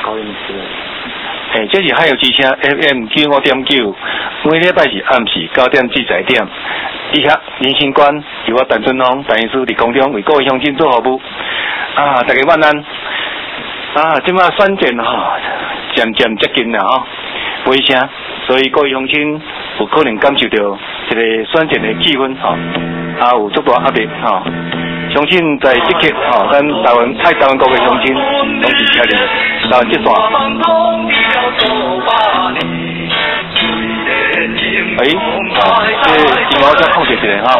考验之类。 这是海有之声 FM95.9，每礼拜是暗时9点至10点。以下人生观由我陈春龙陈医师伫空中为各位乡亲做服务。大家晚安。即马选战渐渐接近啦尾声，所以各位乡亲有可能感受到一个选战的气氛有足大压力相信在这刻咱台湾国的乡亲拢是车里台湾这段。这电话再控制一下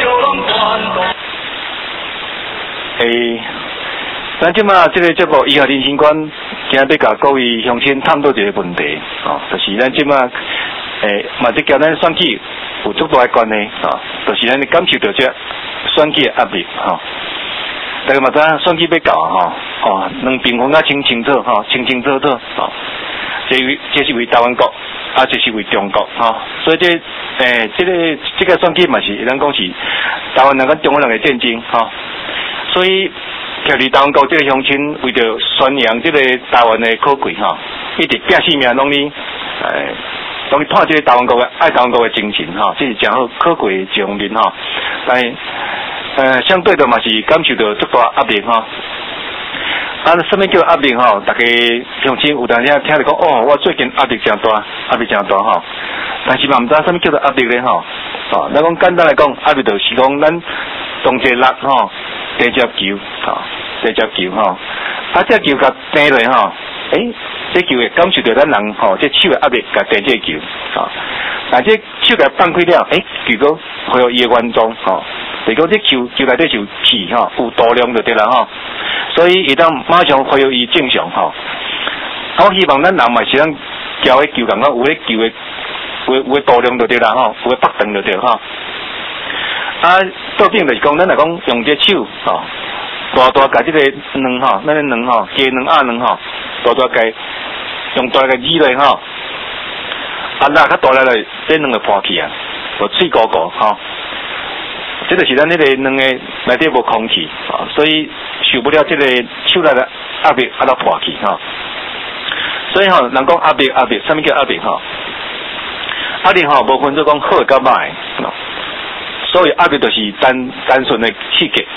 咱即马这个节目以下人生观，今日要甲各位乡亲探讨一个问题就是咱即马嘛这交咱选举有足大的关系就是咱感受到这选举的压力大家嘛知选举要到两边分清清楚清清楚楚这是为台湾国这是为中国所以这个选举嘛是咱讲是台湾人跟中国人的战争所以徛伫台湾国这个乡亲为着宣扬这个台湾的可贵一直拼性命拢去看这个台湾国的爱台湾国的精神这是真好可贵的一方面但相对的嘛是感受到足大压力什么叫压力大家乡亲有当时听着讲我最近压力真大但是嘛唔知什么叫做压力咧咱讲简单来讲压力就是讲咱同齐力地接球这球甲掟落这球会感受到咱人这手的压力甲掟这球但这手甲放开了结果会有伊的原状如果这球内底是气有度量就对啦所以会当马上恢复伊正常我希望咱人嘛是咱交的球感觉有迄球的有度量就对啦有的北长就对倒边就是讲咱来讲用这手大甲这个卵咱的卵鸡卵鸭卵大甲用大个挤落拉较大来这卵就破去就脆糊糊这就是咱那个卵的内底无空气所以受不了这个手内的压力都破去所以人讲压力什么叫压力压力无分做讲好甲歹所以压力就是单纯的刺激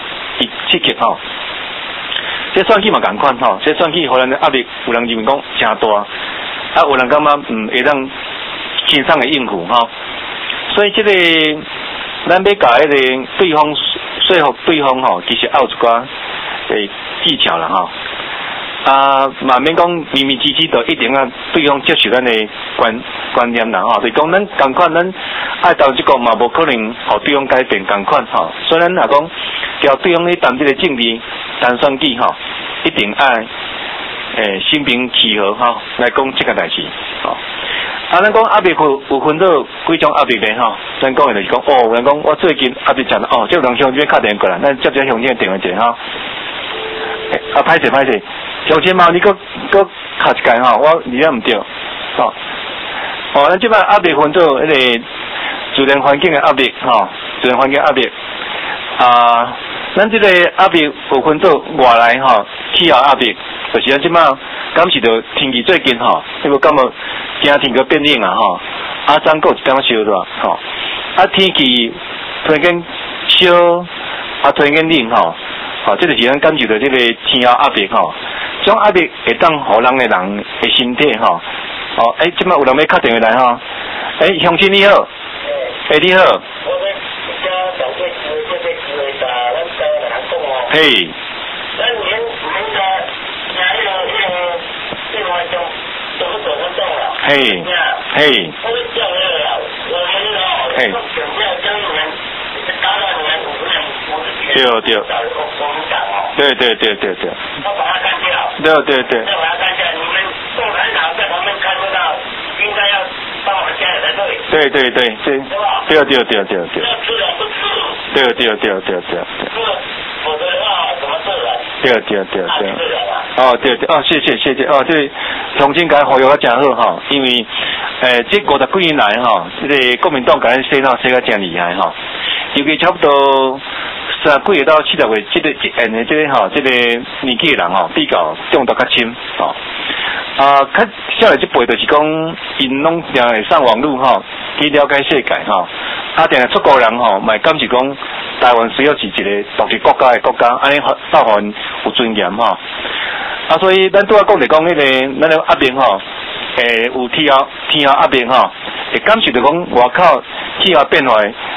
这选举嘛同款这选举互咱的压力有人认为讲真大有人感觉会当轻松的应付所以这个咱要甲迄个对方说服对方其实也有一寡技巧啦嘛免讲明明支持就一定要对方接受咱的观念啦就是讲咱同款咱爱投这个嘛无可能互对方改变同款所以咱若讲叫对方去谈这个政治谈选举一定爱心平气和来讲这个代志咱讲压力有分做几种压力咧咱讲的就是讲有人讲我最近压力真这有人乡亲打电话过来咱接这乡亲的电话一下歹势乡亲嘛你搁敲一下我理解唔对咱即摆压力分做迄个自然环境的压力自然环境压力咱这个压力有分做外来气候压力就是咱即摆感受到天气最近你有感觉今天个变冷昨有一点烧热天气突然间烧突然间冷这就是咱感受到这个天候压力这种压力会当互人的身体即摆有人要打电话来乡亲你好你好嘿嘿嘿对对对谢谢这重新甲呼吁真好因为这50几年来这个国民党甲咱洗脑洗甲真厉害尤其差不多30几岁到70岁这个年纪的人比较中毒较深较少的这辈就是讲，因拢定会上网络吼，去了解世界吼。定出国人吼，嘛感觉讲台湾需要是一个独立国家的国家，安尼造反有尊严吼。所以咱拄仔讲迄个，咱个压力吼，有天候压力吼，会感受到讲外口气候变化，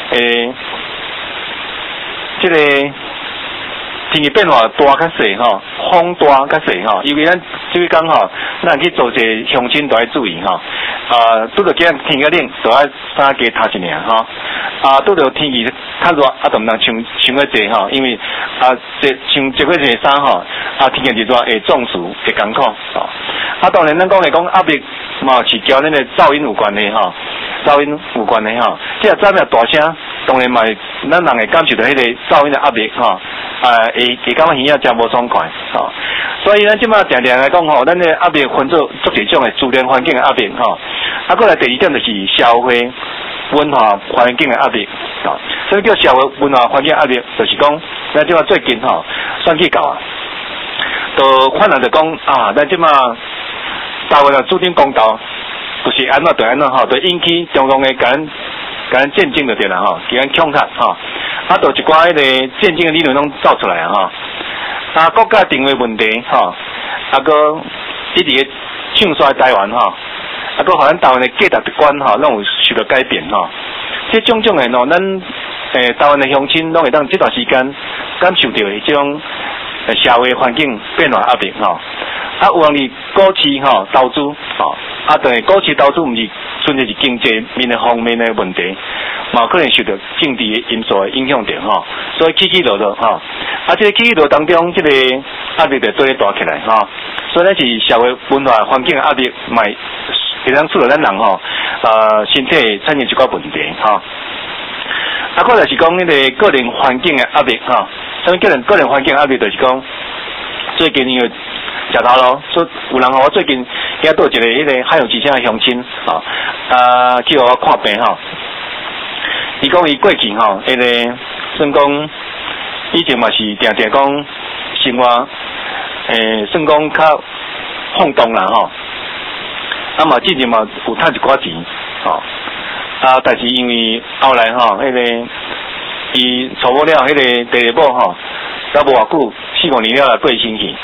这个天气变化大较细吼，风大较细吼，因为咱即个讲吼，咱去做些乡亲都要注意吼。拄着今日天较冷，就要衫加脱一领吼。拄着天气较热，就唔通穿个济吼，因为穿这个济衫吼，天气一热会中暑，会艰苦吼。当然咱讲压力嘛是交咱的噪音有关系吼，噪音有关系吼。即个噪音大声，当然嘛咱人会感受到迄个噪音的压力吼，会感觉耳仔真无爽快吼。所以咱即马定定来讲吼，咱的压力分做足几种的自然环境的压力吼。过来第二点就是社会文化环境的压力吼。什么叫社会文化环境压力？就是讲咱即马最近吼选举到都看人就讲咱即马台湾的注定公道，就是安怎对安怎吼，就引起中共的甲咱战争就对啦吼，给咱恐吓吼，就一寡迄个战争的理论拢造出来吼。国家定位问题吼，个一直唱衰台湾吼，个互咱台湾的价值观吼，拢有受到改变吼。这种的吼，咱台湾的乡亲拢会当这段时间感受到这种社会环境变化压力吼。有人哩股市吼投资吼，但是股市投资毋是纯粹是经济面的方面的问题，嘛可能受到政治的因素的影响着吼，所以起起落落吼，这个起起落当中，这个压力就做咧大起来吼，所以咱是社会文化环境的压力，嘛会当使到咱人吼，身体产生一寡问题吼。过来是讲迄个个人环境的压力吼，什么叫个人环境压力？就是讲最近因为食头路，所以有人我最近遐倒一个迄个海洋之声的乡亲去互我看病吼。伊讲伊过去吼，迄个算讲以前嘛是定定讲生活，算讲较放荡啦吼。嘛之前嘛有赚一寡钱吼，但是因为后来吼，迄个伊娶某了，迄个第二某吼，才无偌久4-5年了过身去。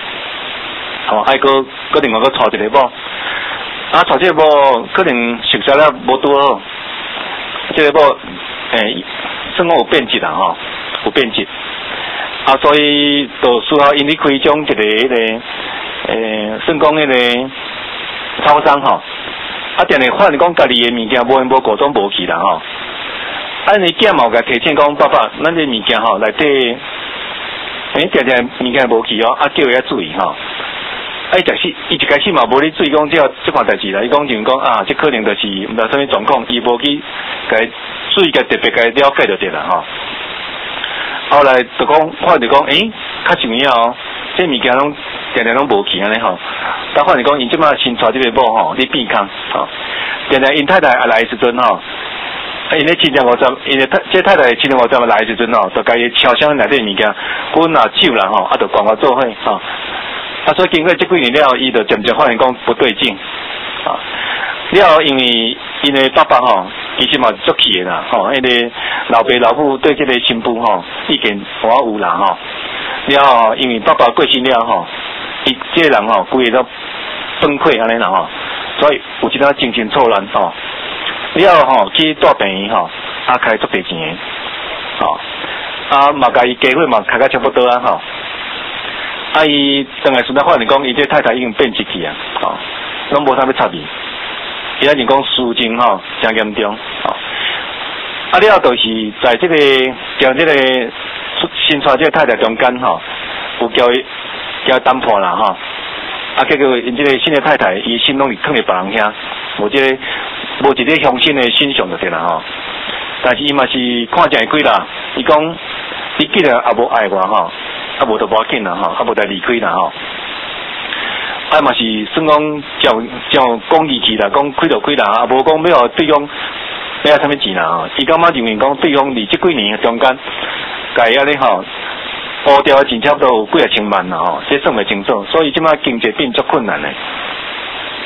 搁另外娶一个某，娶这个某可能熟悉了无拄好，这个某算讲有变质啦吼，有变质，所以就需要因去开种一个迄个算讲迄个超商吼，定定发现讲家己的物件无缘无故总无去啦吼，你囝嘛有甲提醒讲爸爸，咱这物件吼内底，定定物件无去哦，叫伊要注意吼。伊一开始嘛无咧注意讲这款代志啦，伊讲就是讲这可能就是毋知啥物状况，伊无去甲注意甲特别甲了解就对啦吼。后来就讲看就讲，较像样哦，这物件拢定定拢无去安尼吼。但看就讲，因即马新娶这个某吼，咧变空吼，定定因太太来的时阵吼，因咧750，因这太太750来的时阵吼，就甲伊敲箱内底物件，滚手啦吼，就赶快做伙吼。所以经过这几年了，伊就渐渐发现讲不对劲，了后因为爸爸吼，其实嘛足气的啦，迄个老爸老母对这个新妇吼意见我有啦吼，了后因为爸爸过身了吼，伊这个人吼规个都崩溃安尼啦吼，所以有一点精神错乱吼，了后吼去大病院吼，开足多钱的，嘛甲伊家伙嘛开甲差不多啊吼。伊当来时阵发现讲，伊这太太已经变质去啊，拢无啥要插伊。伊就讲事情吼真严重，了就是在这个将这个新娶这个太太中间吼，有交谈判啦吼，结果因这个新的太太伊心拢是藏伫别人遐，无一个乡亲的欣赏就对啦吼。但是伊嘛是看正会几啦，伊讲伊既然也无爱我吼。无就无要紧啦吼，无就离开啦吼。嘛是算讲叫讲义气啦，讲开就开啦，无讲要互对方要啥物钱啦吼。伊感觉认为讲对方伫这几年中间，家安尼吼，乌掉的钱差不多有几啊千万啦吼，这算袂清楚，所以即摆经济变足困难嘞。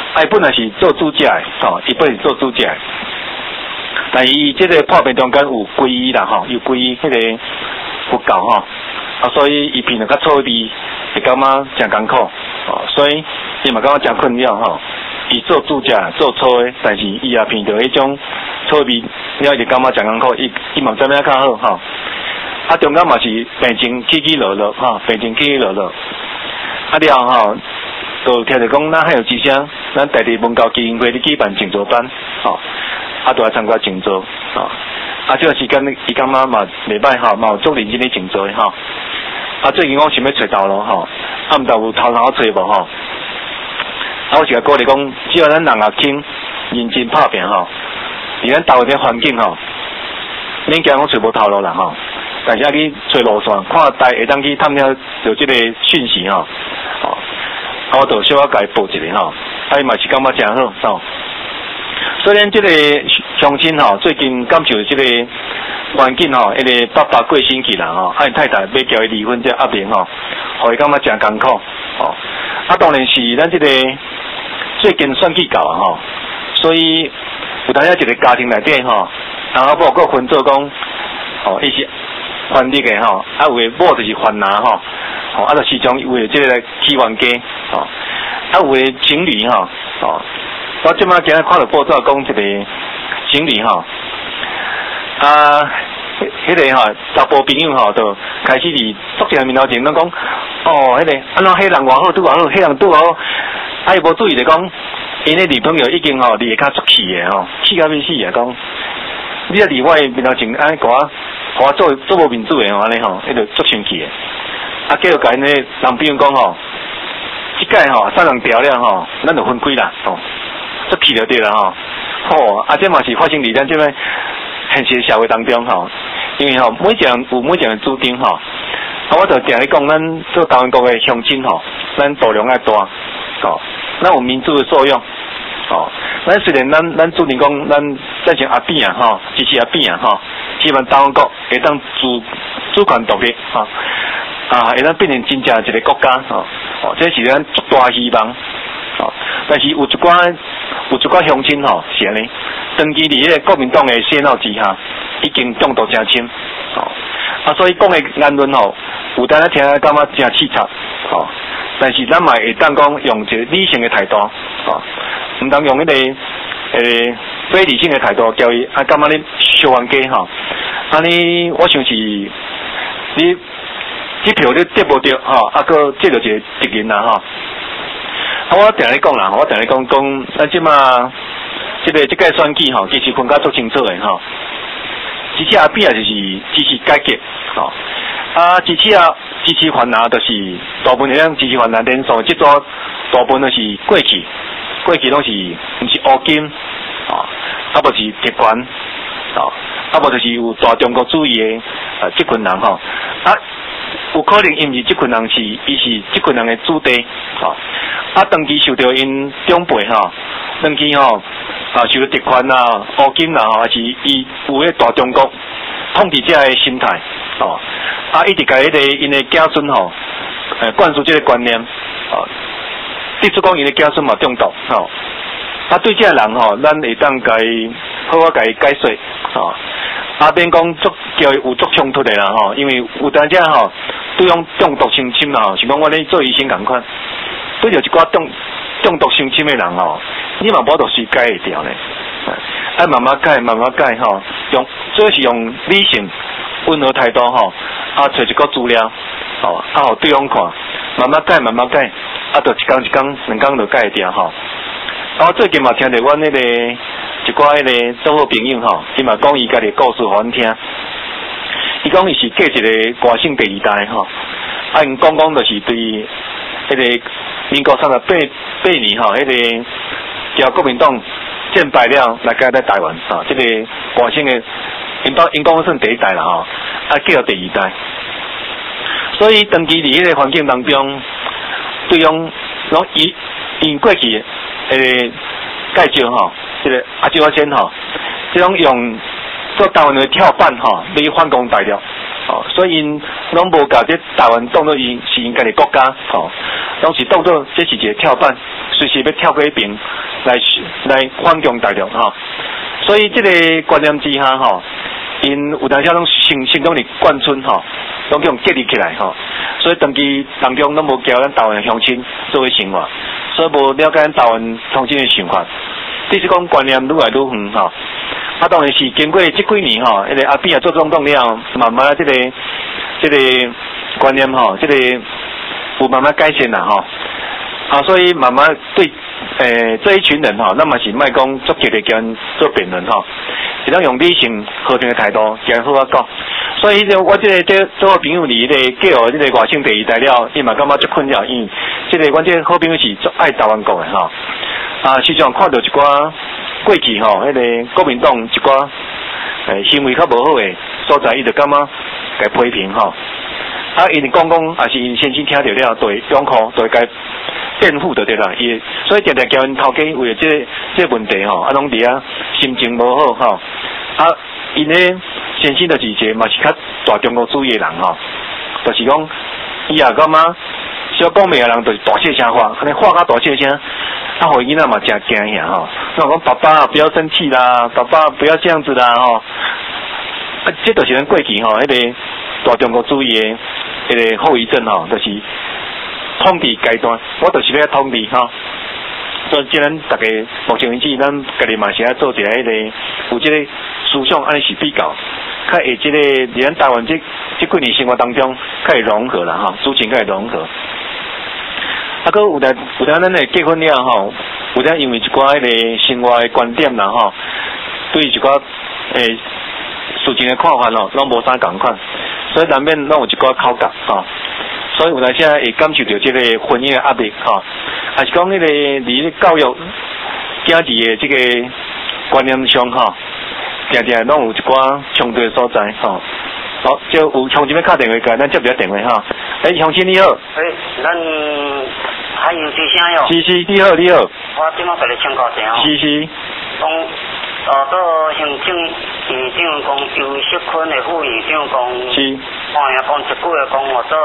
伊本来是做主家的，吼，伊本来是做主家的，但是伊这个破病中间有皈依啦，吼，有皈依迄个佛教吼，所以伊变得较错字，会感觉真艰苦，所以伊嘛感觉真困扰，吼。伊做主家做错的，但是伊也偏到迄种错字，了就感觉真艰苦，伊嘛知影较好，吼。中间嘛是病情起起落落，吼，病情起起落落。了吼，就听着讲，咱还有之声，咱在地文教基金会咧举办静坐班，吼，就来参加静坐，吼。这个时间伊感觉嘛袂歹，吼，嘛有足认真咧静坐，吼。最近我想要找头路，吼，毋知有头找无，吼。我是甲鼓励讲，只要咱人也肯认真拍拼，吼，伫咱周围环境，吼，免惊讲找无头路啦，吼。但是去找路线，看台会当去探了就这个讯息，吼，我就小可甲伊报一个，吼，伊嘛是感觉真好，吼。虽然这个乡亲，吼，最近感受这个环境，吼，迄个爸爸过身去啦，吼，伊太太要叫伊离婚这压力，吼，互伊感觉真艰苦，吼。当然是咱这个最近选举到啊，吼，所以有当一个家庭内底，吼，然后包括分做讲，伊是翻译的，吼，有的某就是翻拿，吼，就时常为这个起冤家，有的情侣，吼，我即摆今日看到报纸讲一个情侣，吼，迄个吼查甫朋友吼，就开始伫作者面头前拢讲，迄个安怎迄人偌好，拄偌好，迄人拄好，伊无注意就讲，因的女朋友已经吼离较出气的吼，气到要死啊！讲，你在离我面头前安尼我做无面子的吼，安尼吼，迄就足生气的。继续甲因的男朋友讲吼，即届吼三人调了吼，咱就分开啦，足气就对啦吼。这嘛是发生伫咱即摆现实社会当中吼，因为吼每一个人有每一个人注定吼。我就定咧讲，咱做台湾国的乡亲吼，咱度量爱大，咱有民主的作用，咱虽然咱注定讲，咱赞成阿扁啊，吼，支持阿扁啊，吼，希望台湾国会当主权独立，会当变成真正一个国家，这是咱足大希望，但是有一寡乡亲吼，是安尼，长期伫迄个国民党的洗脑之下，已经中毒真深，所以讲的言论吼，有当听感觉真凄惨，但是咱嘛会当讲用一个理性的态度，唔当用迄个非理性的态度叫伊感觉你小冤家吼，安尼我想是你票你得无着吼，佮接着一个敌人啦吼。我定咧讲啦，我定咧讲，咱即马这届选举吼，其实分甲足清楚的吼。支持阿扁啊，就是支持改革，支持泛蓝，就是大部分人支持泛蓝连锁，即组大部分都是过去拢是毋是乌金，无是极权，无就是有大中国主义的这群人吼，有可能因为这群人伊是这群人的子弟，长期受到因长辈长期受到敌权啊、乌金啦还是伊有迄大中国统治者的心态，一直甲迄个因的子孙灌输这个观念，例如讲因的子孙嘛中毒，对这个人咱会当甲伊好好甲伊解说，免讲叫伊有足冲突的啦因为有当者对用中毒性侵啦是讲我咧做医生共款，对着一寡中毒性侵的人你嘛无得随改会掉咧，慢慢改用主要是用理性温和态度找一个资料互对方看，慢慢改，就一天两天就改会掉我最近嘛听到阮迄个一寡迄个做好朋友伊嘛讲伊家己故事互阮听，伊讲伊是嫁一个外省第二代因讲就是对迄个民国38年迄个叫国民党战败了来改在台湾这个外省的因讲算第一代啦叫第二代，所以长期伫迄个环境当中，对方拢因过去介绍这个周华先这种用做台湾的跳板要反攻大陆哦，所以因拢无把这台湾当作因是因家己国家，哦，拢是当作这是一个跳板，随时要跳过一边来反攻大陆哈。所以这个观念之下哈，因有当时拢心中里贯穿哈，拢叫建立起来哈。所以长期当中拢无交咱台湾的乡亲作为生活，所以无了解咱台湾乡亲的想法。即是讲观念愈来愈远哈。啊，当然是经过这几年哈，迄个阿扁也做总统了，慢慢这个观念哈，这个有慢慢改善啦哈。啊，所以慢慢对这一群人哈，那么是卖讲足极力跟做辩论哈，是咱用理性和平的态度跟好讲。所以我这好朋友离咧叫这个外省第二代了，伊嘛感觉足困扰，因这个阮这好朋友是足爱台湾国的哈。啊，时常看到一寡过去吼，迄个国民党一寡行为较无好的所在，伊就感觉该批评吼。啊，因讲也是因先生听到了，就会拥护，就会该辩护就对啦。伊所以常常叫因头家为了这问题吼，啊，拢伫啊心情无好吼。啊，因咧先生就是一个嘛是较大中国主义的人吼，就是讲伊也感觉小讲明的人就是大声声话，安尼话较大声声。啊，互囡仔嘛真惊吓吼，那讲爸爸不要生气啦，爸爸不要这样子啦吼。啊，这就是咱过去吼，迄个大中国主义的迄个后遗症吼，就是统治阶段，我就是要统治吼。所以既然大家目前为止，咱家己嘛是要做一个迄个有这个思想，安尼是比较，较会这个伫咱台湾这几年生活当中，较会融合啦吼，主情较会融合。啊，佮有咱诶结婚了吼，有咱因为一寡迄个生活诶观点啦吼，对一寡事情诶看法咯，拢无啥共款，所以难免拢有一寡口角吼。所以有当时会感受到这个婚姻诶压力吼，还是讲迄个伫咧教育囝儿诶这个观念上吼，常常拢有一寡冲突诶所在吼。好，就有乡亲要打电话过来，咱接一下电话哈。乡亲你好。 咱还有这声哟。 是，你好，你好。 我今仔甲你请教一下哦。 是。 讲做行政院长讲尤锡坤的副院长讲。 是。 看呀，讲一句话讲我做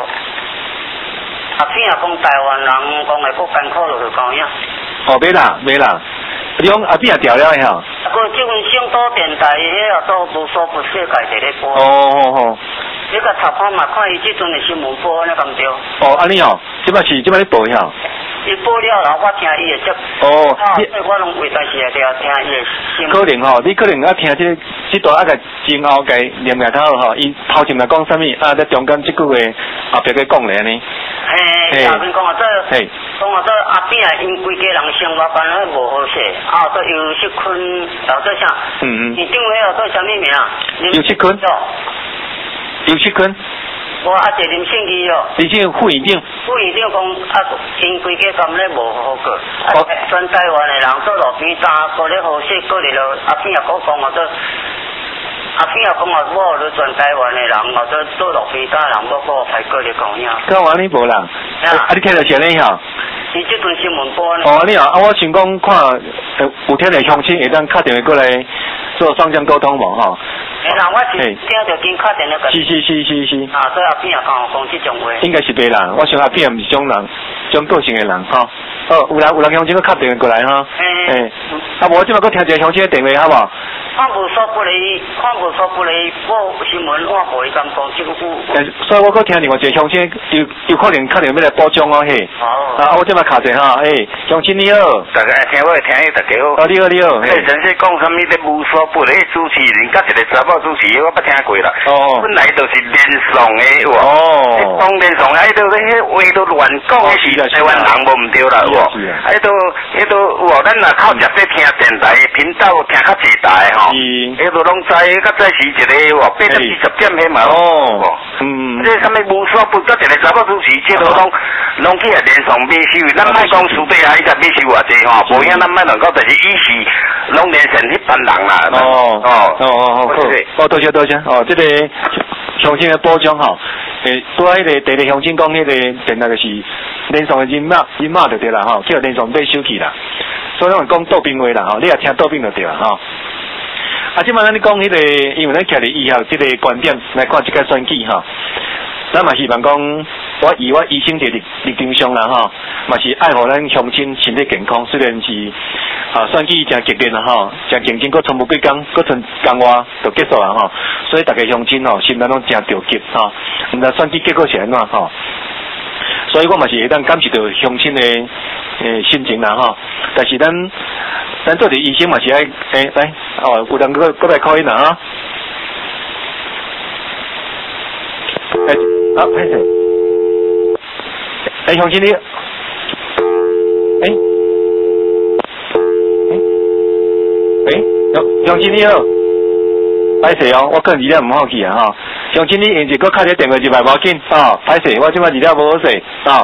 阿片啊，讲台湾人讲会国艰苦落去讲呀。 哦，没啦。你讲阿扁也调了吓？啊， 个这份省都电台迄啊都无所不世界在咧播。 哦。 你甲查看嘛，看伊即阵的新闻播安尼咁对。 哦，安尼哦，即摆咧播吓。 伊播了啦，我听伊的节。 哦。 所以我拢为但是听伊的声。 可能吼，你可能听这段个前后个念下头吼，伊头前来讲啥物，啊，在中间即句话后壁个讲咧呢。 后面讲啊，讲啊，阿扁啊，因规家人生活反而无好势，啊，做尤锡坤，啊，做啥？院长迄个做啥物名啊？ 尤锡坤。尤锡坤。 我啊，一林姓义哦。 你这副院长。 副院长讲啊，因规家咁咧无好过，啊，全台湾的人做路边搭，过咧好势，过嚟了，阿扁也讲我做。阿扁也讲我咧全台湾的人，或者做路边搭人，我排过嚟讲呀。 讲完你无人，啊，你听到啥呢吓？ 伊即阵新闻播呢。 哦，你啊，我想讲看，有听到乡亲会当打电话过来做双向沟通无吼？ 啦，我是听到今打电话。 是。 啊，所以阿扁也讲即种话。 应该是袂啦，我想阿扁毋是种人，种个性的人吼。哦，有人乡亲佮打电话过来吼。啊，无即摆佮听一个乡亲的电话好无？ 看无所不理，我新闻我无伊咁讲即个句。 所以我佮听另外一个乡亲，有可能要来补充哦嘿。啊，我即摆卡者哈，乡亲你好。 大家听我听大家好。 你好。 先生讲啥物咧无所不理主持人，甲一个查某主持人，我捌听过啦。本来就是连上的哇。当连上喺度咧，话都乱讲的是台湾人无唔对啦，哇。喺度哇，咱若靠入去听电台频道听较济台吼。迄度拢知，较早是一个哇，8点40点迄嘛。这啥物无所不，甲一个查某主持，即都拢去连上买收，咱莫讲输底下伊才买收偌济吼，无影咱莫乱讲，但是伊是拢连成迄班人啦。 多谢。这个乡亲的补充吼，拄迄个第二乡亲讲迄个电台就是连上的人马就对啦吼，叫连上买收去啦，所以讲倒兵话啦吼，你也听倒兵就对啦吼。 即摆咱咧讲迄个，因为咱徛伫医学即个观点来看即个选举吼，咱嘛希望讲，我以我医生的立场上啦吼，嘛是爱护咱乡亲身体健康，虽然是选举真激烈啦吼，真竞争，佫冲不几工，佫剩工话就结束啦吼，所以大家乡亲吼心内拢真着急吼，毋知选举结果是安怎吼。所以我嘛是会当感受到乡亲的心情啦吼，但是咱做伫医生嘛是爱来有人佫来考音啦吼。歹势，乡亲你，乡亲你好，歹势哦，我可能2点唔好去啊吼。乡亲你用一个敲一个电话入来无要紧哦，歹势，我即摆2点无好势哦。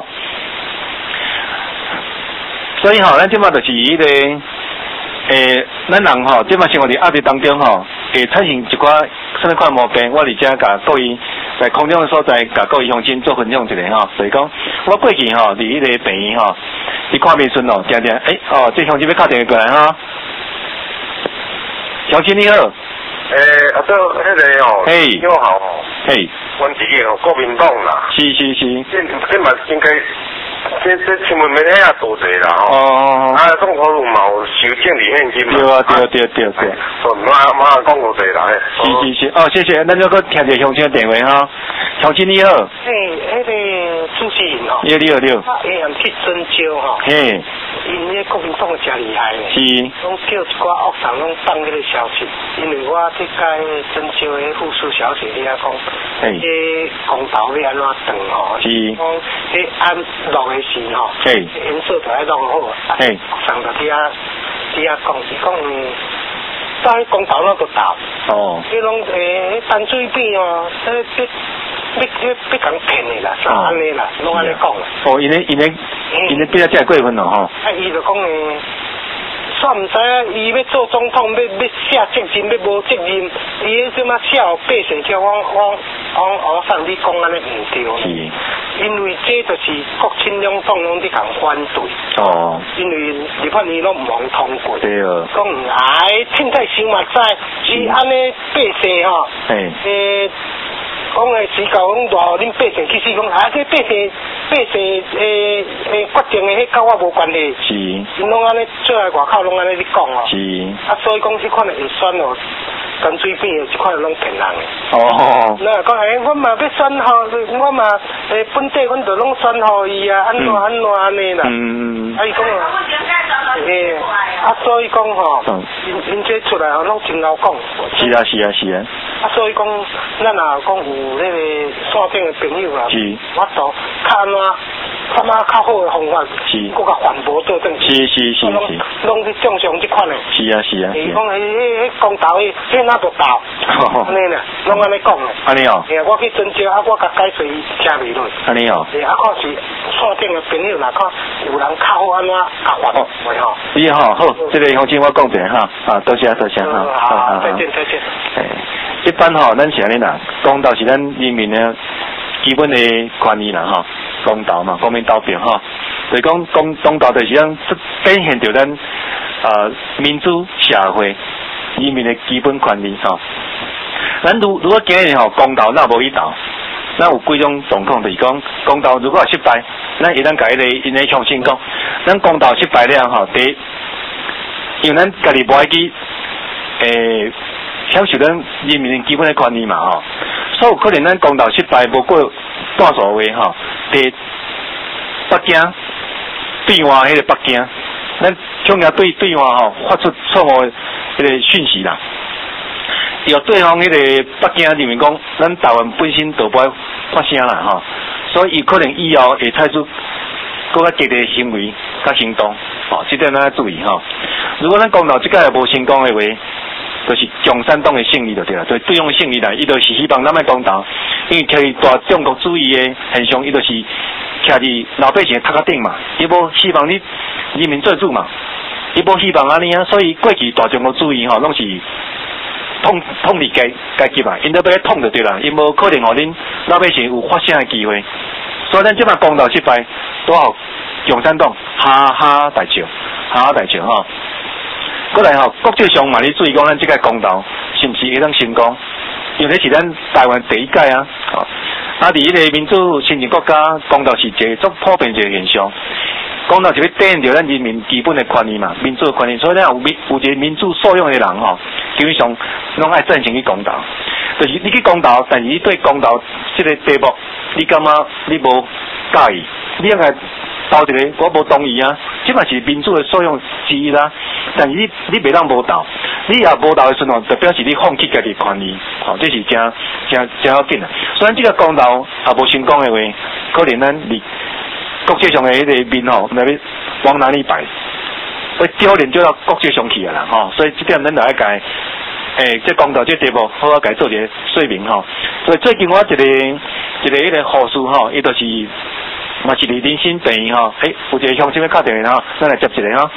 所以吼，咱即摆就是迄个咱人吼，即摆生活伫压力当中吼，会产生一寡什么款毛病，我伫遮甲各位在空中的所在，甲各位乡亲做分享一下吼。就是讲，我过去吼伫迄个病院吼，伫看病时哦，常常这乡亲要敲电话过来吼。乡亲你好。 对，迄个吼，你好吼，阮自己吼国民党啦， 是， 这嘛应该，这新闻媒体也多者啦吼，总统府嘛有收政治现金嘛， 对， 马讲多者啦， 是，谢谢，咱再搁听一下乡亲的电话哈，乡亲你好， 迄个主持人吼， 你好， 会人去征召吼，因迄国民党真厉害咧， 是， 拢叫一寡恶人拢放迄个消息，因为我这届征召的副署小姐你啊讲，迄公投要安怎断吼， 是， 讲迄按落的时吼，颜色就爱弄好，恶人就伫遐讲，是讲在公投那个投，迄拢淡水边哦，要讲骗的啦，安尼啦，拢安尼讲啦。 因比较真过分咯吼。 伊就讲煞毋知影，伊要做总统，要下责任，要无责任，伊迄什么笑百姓叫我上你讲安尼毋对，因为这就是国亲两党拢伫共反对，因为立法院拢毋通通过，讲凊彩想嘛知，是安尼百姓吼，讲诶，只教讲偌恁百姓去死讲，这百姓决定诶，迄甲我无关系。是。因拢安尼做来外口拢安尼咧讲哦。是。所以讲即款诶会选哦，跟水边诶即款拢骗人诶。那讲我嘛要选吼，我嘛本地阮就拢选互伊啊，安怎安尼啦。伊讲所以讲吼，因这出来吼拢真好讲。是啊。所以讲，咱也讲有迄个线顶的朋友啦，我都较安怎较好的方法，搁甲反驳做阵。是。拢去正常即款的。是啊。伊讲迄公投迄哪都投，安尼啦，拢安尼讲的。安尼哦。我去征召我甲解释伊听袂落。安尼哦。看是线顶的朋友啦，看有人较好安怎甲反驳吼。 你好，这个乡亲我讲者哈，多谢哈。 好，再见。 一般吼，咱是安尼啦，公投是咱人民的基本的权利啦吼，公投嘛，公民投票吼，所以讲公投就是咱展现着咱民主社会人民的基本权利吼。咱如果今日吼公投那无去投，咱有几种状况就是讲公投如果失败，咱会当甲因个乡亲讲，咱公投失败了吼，第一，因为咱家己无爱去享受咱人民的基本的权利嘛吼，所以有可能咱公投失败无过半数话吼，第北京对外迄个北京，咱中央对外吼发出错误的迄个讯息啦，要对方迄个北京人民讲，咱台湾本身就不爱发声啦吼，所以伊可能以后会采取更加激烈的行为甲行动，这点咱要注意吼。如果咱公投即届无成功的话，就是共产党的胜利就对啦，所以对方的胜利啦，伊就是希望咱卖公投，因为摕大中国主义的现象，伊就是徛伫老百姓的头壳顶嘛，伊无希望你人民做主嘛，伊无希望安尼啊，所以过去大中国主义吼，拢是统治阶级嘛，因都要统就对啦，因无可能互恁老百姓有发声的机会，所以咱即摆公投失败，都好共产党哈哈大笑吼。过来吼，国际上嘛，你注意讲咱即个公投是毋是会当成功？因为这是咱台湾第一届啊，啊，伫迄个民主先进国家，公道是一个足普遍一个现象。公道是要体现着咱人民基本的权利嘛，民主的权利。所以咱有一个民主素养的人吼，基本上拢爱赞成去公道。就是你去公道，但是你对公道这个题目，你感觉你无介意，你应该斗一个我无同意啊，这嘛是民主的素养之一啦。但是你袂当无斗，你也无斗的时候，就表示你放弃家己权利，吼，这是真要紧啊。虽然这个公道也无成功的话，可能咱离国际上的迄个面吼，那要往哪里摆？会丢脸就到国际上去啦，吼。所以这点咱就要改。这公道这题目，好好改做一个说明吼。所以最近我一个迄个护士吼，伊就是嘛是伫林森病院吼，有一个乡亲要敲电话吼，咱来接一个吼。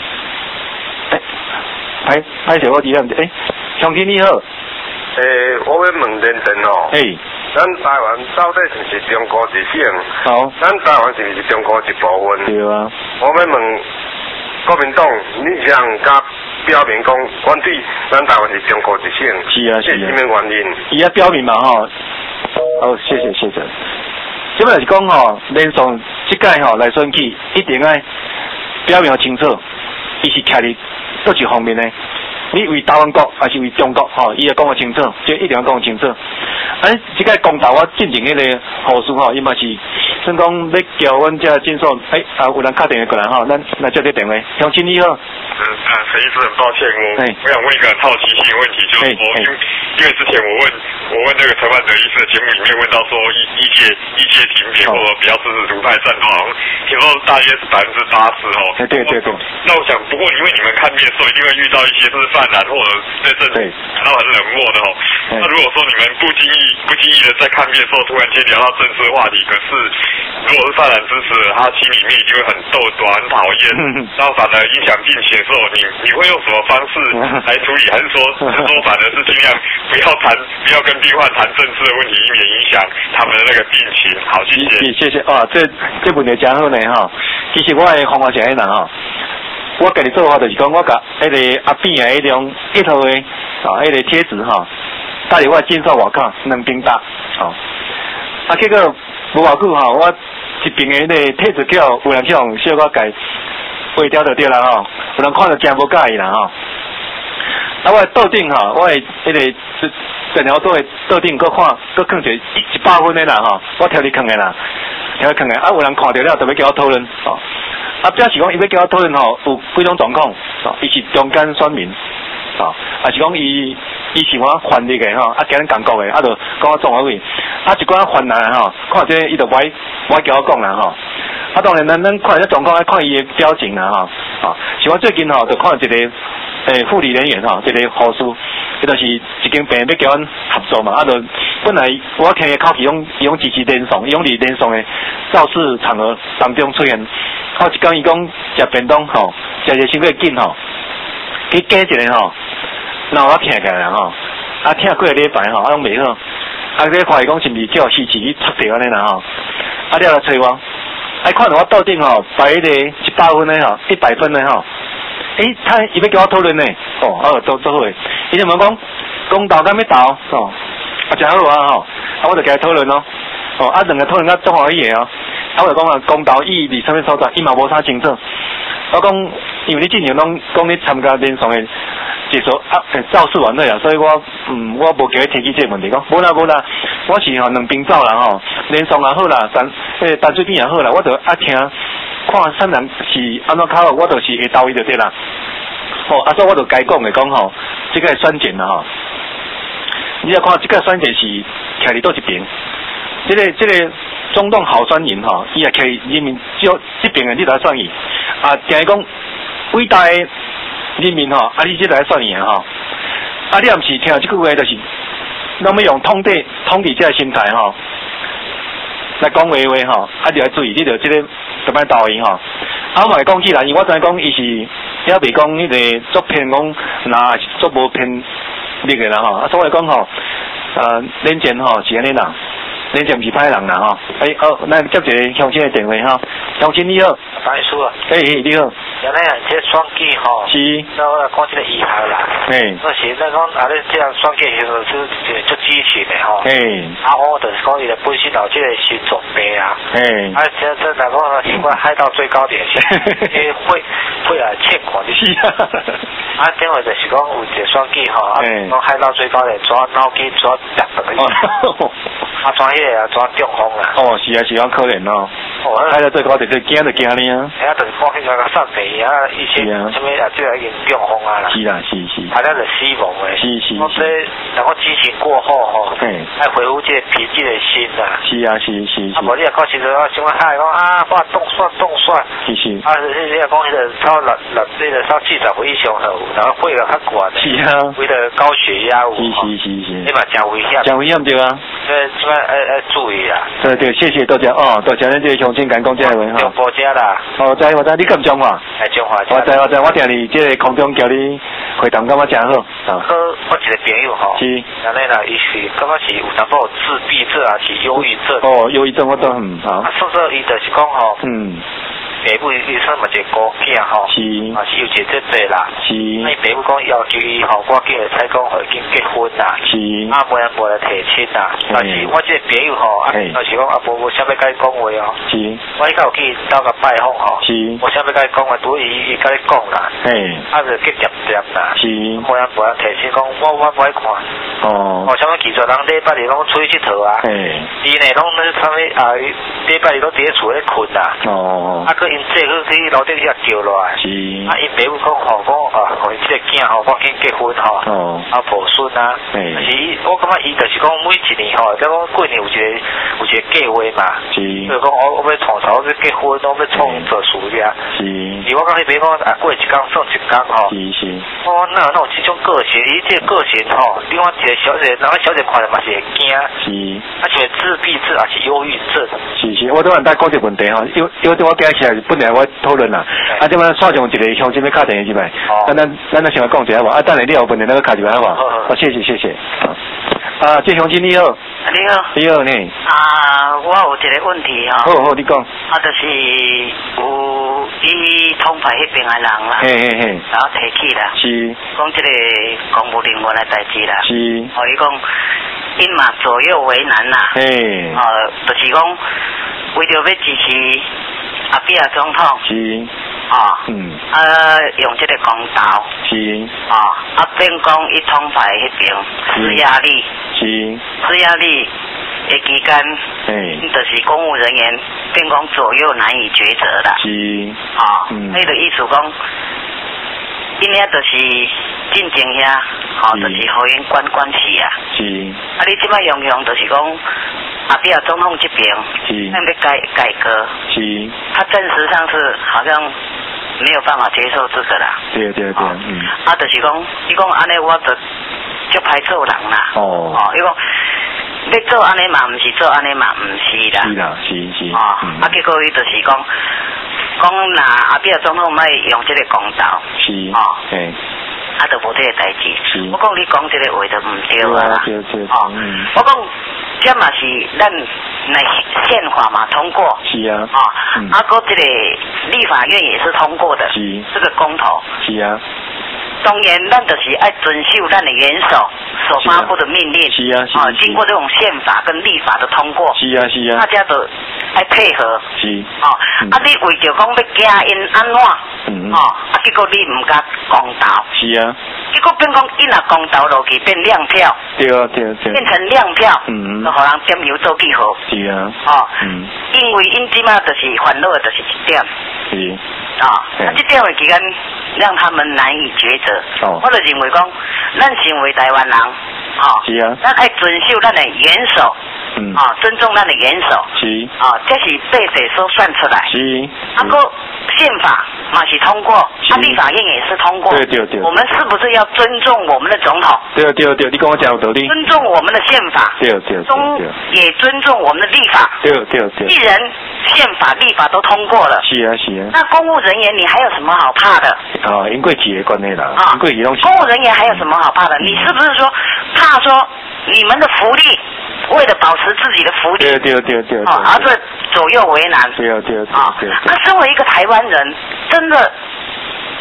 歹势我知影乡亲你好。 我要问认真吼。咱台湾到底是不是中国一省？ 好。 咱台湾是不是中国一部分？ 对啊。 我要问国民党，你想甲表明讲，反对咱台湾是中国一省？ 是啊， 是什么原因？ 伊也表明嘛吼。好，谢谢。这本是讲吼，连上这届吼来选举，一定要表明清楚，伊是徛伫倒一方面呢？你为台湾国还是为中国吼？伊要讲得清楚，这一定要讲得清楚。这个公道我进前迄个护士吼，伊嘛是算讲要叫阮遮诊所，有人打电话过来吼，咱来接这电话。乡亲你好。 陈医师很抱歉，我想问一个好奇心的问题，就是因为之前我问那个陈万德医师的节目里面问到说医界停评或者比较支持独派战斗，好像听说大约是80%哦。 对。 那我想，不过因为你们看病的时候一定会遇到一些就是泛蓝或者对政府感到很冷漠的哦。那如果说你们不经意的在看病的时候突然间聊到政治话题，可是如果是泛蓝支持者，他心里面一定会很斗短、很讨厌，然后反而影响病情的时候，你会用什么方式来处理？还是说反而是尽量不要跟病患谈政治的问题，以免影响他们的那个病情？好，谢谢。 谢谢哦，这问题真好呢哈。其实我的方法是安怎吼，我家己做法就是讲，我甲迄个阿扁的迄种一套的迄个贴纸吼，带入我诊所外口2边搭吼。结果无偌久吼，我一边的迄个贴纸叫有人去用小可改画掉就对啦吼，有人看到真无介意啦吼。我的桌顶吼，我的迄个电脑桌的桌顶，搁看，搁放100分的啦吼，我挑你放的啦，有人看到了，就要叫我讨论吼。表示讲伊要叫我讨论吼，有几种状况，伊是中间选民，还是讲伊是我权力的吼，今日讲国的，就讲我总委员，一寡犯难吼，看这伊就歪叫我讲啦吼。当然咱看这状况，要看伊的表情啦吼。像我最近吼，就看一个护理人员吼，一个护士，伊就是一间病院要叫阮合作嘛，就本来我听伊口气用支持连送，用伫连送的造势场合当中出现。一天伊讲食便当吼，食伤过紧吼，去加一个吼，然后我听起来吼，听过个礼拜吼，拢袂好，你看伊讲是毋是叫死死去插掉安尼啦吼，你来找我，看到我桌顶吼摆迄个100分的吼，100分的吼，伊要叫我讨论呢，做好诶，伊就问讲公道敢要斗吼，真好啊吼，我就甲伊讨论咯，两个讨论足欢喜诶哦。我就讲公道意义伫啥物所在，伊嘛无啥清楚。我讲，因为你之前拢讲你参加连送的解说造势晚会啊，所以我无叫伊提起这个问题，讲无啦，我是2边走啦吼，连送也好啦，淡水边也好啦，我就听看啥人是安怎较好，我就是会投伊就对啦。所以我就该讲的讲吼，这个选举啦吼，你要看这个选举是徛伫倒一边，这个。总统候选人吼，伊也可以人民就这边的你来选伊，定係讲伟大的人民吼，你这来选伊吼，你也唔是听这句话，就是咱要用统治这个心态吼来讲话吼，你要注意，你着这个怎么导演吼，我来讲起来，因为我知讲伊是也未讲迄个作偏讲，那是作无偏力的啦吼，所以讲吼，连前吼是安尼啦。你就唔是歹人啦吼，好，咱接一个乡亲的电话哈，乡亲你好， 张医师啊， 你好。 像那样这选举吼， 是， 那我讲这个医学啦，那是咱讲啊，你这样选举时候是做支持的吼，我就是讲伊的本身有这个心脏病啊，这来讲是我害到最高点，会啊欠款的是啊，另外就是讲有一个选举吼，讲害到最高点抓脑筋抓掉的意思，抓迄个啊抓中风啦， 是啊是啊可怜哦，害到最高点就惊就惊呢， 就是讲迄个上病啊，以前什么啊，最后已经中风啊啦， 是啦是， 啊，咱就死亡诶， 是， 我说然后激情过后吼，爱恢复这平静的心啦， 是啊是， 啊，无你啊讲时阵啊，想嗨讲啊，我动算， 是， 啊，你啊讲迄个超那个超70岁以上好，然后血压较悬的， 是啊， 为了高血压有， 是， 你嘛真危险， 真危险对啊， 即摆要注意啊， 对，谢谢大家哦，多谢咱这乡亲讲这个话哈， 中波家啦， 我知，你敢讲话？ 中华， 我知，我听你这个空中叫你回答，感觉真好。 我一个朋友吼， 是， 安尼啦，伊是感觉是有淡薄自闭症啊，是忧郁症。 忧郁症我都好。 所以伊就是讲吼，爸母伊算嘛一个孤囝吼，是有一个这啦，是。伊爸母讲要求伊吼，赶紧才讲已经结婚啦，是。无来提亲啦，但是我这个朋友吼，就是讲无啥要甲伊讲话哦，是。我迄个有去斗甲拜访吼，是。无啥要甲伊讲话，拄伊甲你讲啦，就去接啦，是。无人提亲讲，我爱看，啥物其他人礼拜日拢出去佚佗啊，伊呢拢那啥物啊，礼拜日拢伫咧厝咧困啦，佮因这去楼顶遐叫落来，是。因爸母讲吼，互伊这个囝吼，赶紧结婚吼，抱孙啊，是。我感觉伊就是讲每一年吼，即讲过年有一个计划嘛，是。就是讲我要创啥，我要结婚，我要创做事业，是。而我讲迄边讲过一天算一天吼，是。那有这种个性，伊这个个性吼，另外一个小姐，人家小姐看了嘛是会惊，是。是自闭症还是忧郁症？是，我都按大讲一个问题吼，因为我今起来本来我讨论啦，即摆线上一个乡亲要敲电话进来，咱先来讲一下好无？等下你有问题那个敲进来好无？谢谢。这乡亲你好。你好呢。我有一个问题吼。好，你讲。就是有伊通牌迄边的人啦，然后提起啦，是。讲这个公务人员的代志啦，是。伊讲因嘛左右为难啦，就是讲为着要支持阿扁总统，是。用这个公道，是。变讲伊通牌迄边施压力，是。施压力的期间，就是公务人员变讲左右难以抉择啦，是。迄个意思讲，因遐就是进前遐，就是互因管系啊，是。你即摆用就是讲。阿扁总统这边，那要改革，是，他暂时上是好像没有办法接受这个啦。对，就是讲，伊讲安尼我就歹做人啦。伊讲要做安尼嘛，唔是做安尼嘛，唔是啦。是啦，是。结果伊就是讲那阿扁总统卖用这个公道，是，就无这个代志。我讲你讲这个话就唔对啊啦。对。我讲。这嘛是咱来宪法嘛通过，是啊，个这个立法院也是通过的，是这个公投，是啊。当然，咱就是要遵守咱的元首所发布的命令，是啊，经过这种宪法跟立法的通过，是啊，大家都要配合，是，你为着讲要惊因安怎，结果你唔甲公道，是啊，结果变讲因若公道落去变亮票，对，变成亮票，就互人点油做记号，是啊，因为因即马就是烦恼的就是一点，是，这点的期间让他们难以抉择。我就认为讲，咱身为台湾人，是啊，咱爱遵守咱的元首，尊重咱的元首，是，这是百岁所算出来，是，个宪法嘛是通过，立法院也是通过，对，我们是不是要尊重我们的总统？对，你跟我讲有道理。尊重我们的宪法，对，也尊重我们的立法，对。既然宪法、立法都通过了，是啊。那公务人员你还有什么好怕的？因为企业关系啦，公务人员还有什么好怕的？你是不是说怕说你们的福利？为了保持自己的福利，对，而这左右为难，对。身为一个台湾人，真的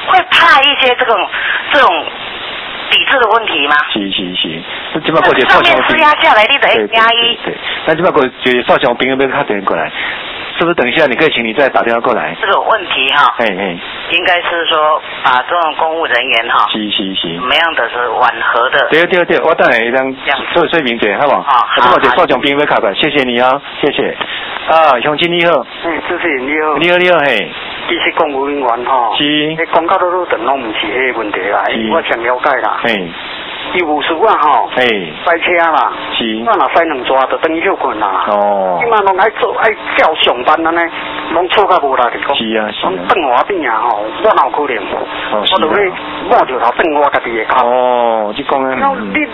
会怕一些这种抵制的问题吗？ 是，那即摆过一个少将兵， 施压下来，你得压抑。 对，那即摆过一个少将兵要打电话过来，是不是？等一下你可以请你再打电话过来。 这个问题哈，应该是说把这种公务人员哈，是，怎么样的是缓和的。对， 我等下让说明者，好不好？好。这个少将兵要卡过来，谢谢你啊，谢谢。啊，乡亲你好。 主持人你好。 你好嘿。 其实公务人员吼，你讲到都等拢唔是迄个问题啦，我全了解啦。伊有时啊吼，塞车啦，我若塞两抓就等于休困啦。今嘛拢爱照上班安尼，拢错甲无力的讲。是啊。拢等我边啊吼，我哪有可能？我就咧摸着头等我家己的脚。 你讲啊。 你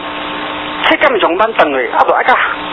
7点上班等咧，就爱甲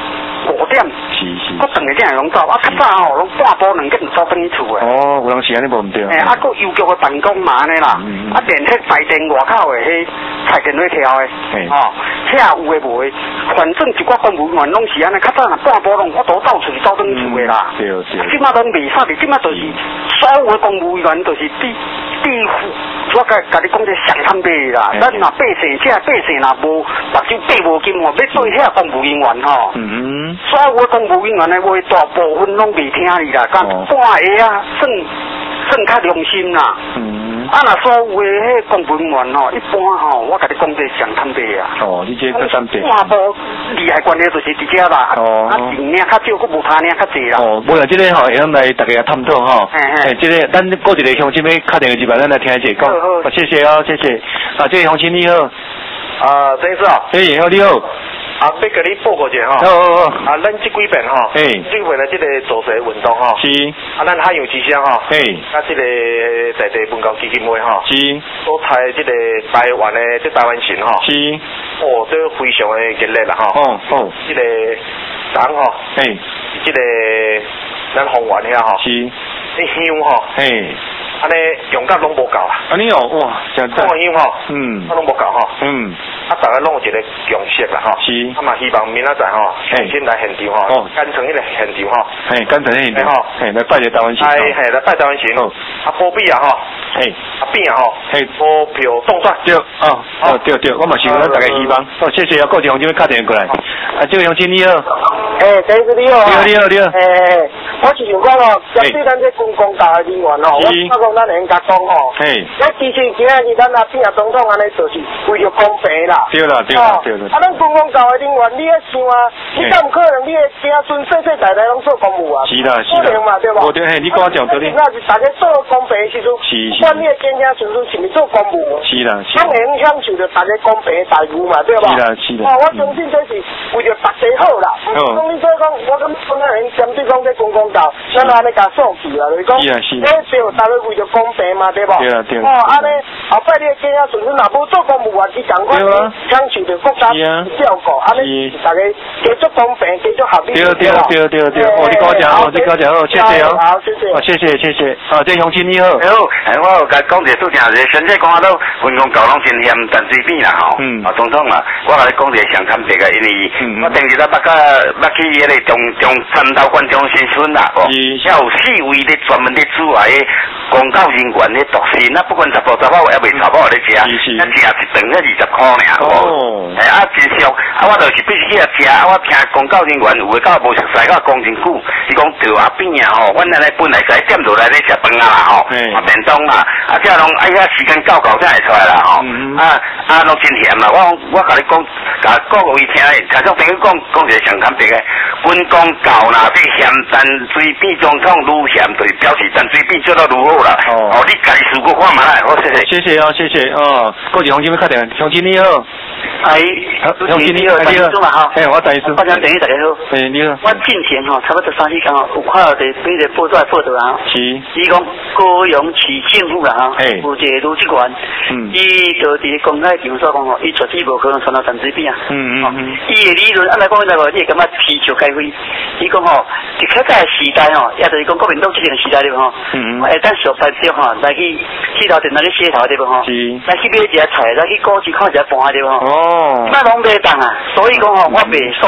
5点。我等下才会拢走，较早吼，拢半晡2点就走转去厝诶。 有当时安尼无毋对。 个邮局的办公嘛安尼啦，连迄台电外口的迄菜电话跳的，车有诶无诶，反正一寡公务员拢是安尼，较早若半晡拢我都到处走转去厝诶啦。对。即马拢袂煞的，即马就是所有的公务员就是我甲你讲者上贪买啦，咱若百姓若无目睭爬无金哦，要对遐公务人员吼，所有的公务人员的话大部分拢袂听你啦，干半下啊，算较良心啦。若所有的迄公务人员吼，一般吼，我甲你讲者上贪买啊。 你这个贪买。 半部厉害关系就是伫遮啦，钱领较少，佫无他领较济啦。 无啦，这个吼，会当来大家探讨吼。这个咱过一个乡亲要敲电话入来，咱来听一下讲。好，谢谢哦，谢谢。这位乡亲你好。 陈医师啊。 你好。 要甲你报告一下吼。 好。 咱这几遍吼，最近的这个助学运动吼， 是。 咱海洋之声吼，这个在地文教基金会吼， 是。 所采这个台湾的这台湾城吼， 是。 这非常的热烈啦吼。这个人吼，这个咱宏源遐吼， 是。 这香吼，安尼用甲拢无够啦。 安尼哦，哇，真真。 香吼，拢无够吼。大家拢有一个共识啦吼。是。嘛希望明仔载吼，先来现场吼，干成迄个现场吼。 干成现场吼，来拜个台湾城。 来拜台湾城。保庇啊吼。变啊吼。股票动算。 对，对，我嘛是咱大家希望。谢谢啊，各位乡亲打电话过来。这位乡亲你好。 陈医师你好。 你好。 我是想讲哦，针对咱这公共大人员哦，我讲咱应该讲哦，咱其实今日咱阿变总统安尼就是为了公平啦。 对啦。 咱公共大人员，你要想啊，你敢有可能你的子孙世世代代拢做公务啊？ 是啦。 可能嘛，对吧？ 你讲讲对哩。 那是大家做公平的时阵，不管你的子孙是咪做公务？ 是啦。 咱会享受着大家公平的待遇嘛，对吧？ 是啦。 我相信这是为了大家好啦。讲你所以讲，我感觉人针对讲这公共道，咱安尼甲数据啦，就是讲，对，大家为了公平嘛，对吧？对。安尼后摆你的子孙若无做公务员，去共款享受着国家照顾，安尼大家继续公平，继续合理。 对。你讲讲好，谢谢哦。 好，谢谢。 谢谢。这乡亲你好。 我有甲讲一个事情，是现在讲到分工交拢真嫌淡水边啦吼。总统啊，我甲你讲一个上坦白个，因为我前日捌去迄个中山头县中新村啦，遐有4位咧专门咧驻外的公教人员咧独身，不管查甫查某也未查某咧食，食一顿才20块尔。真俗，我就是必须去遐食，我听公教人员有诶到无熟悉，我讲真久，伊讲对阿边啊吼，阮安尼本来在点落来咧食饭啊啦吼，便当啦，这拢遐时间到才会出来啦吼，拢真咸啦，我甲你讲，甲各位听，甲种朋友讲一个上坦白个，分工到啦，这咸淡水边总统愈咸，就是表示淡水边做到愈好啦。你家己试过看嘛啦，好谢谢。 谢谢哦，各位乡亲要打电话，乡亲你好。 乡亲你好，陈医师嘛哈。 我陈医师。 大家等一下好。 你好。 我进前吼，差不多3、4天吼，有看到伫每个报纸报道啊。是。伊讲高雄市政府啦哈，有一个卢职员，伊就伫公开场所讲吼，伊绝对无可能传到淡水边啊。伊的理论按来讲，你会感觉啼笑皆非。伊讲吼，一较早时代吼，也就是讲国民党这个时代对不吼？会当小排表吼，来去头前来去洗头对不吼？来去买一下菜，来去股市看一下盘对不吼？那拢袂当啊，所以讲吼，我袂爽。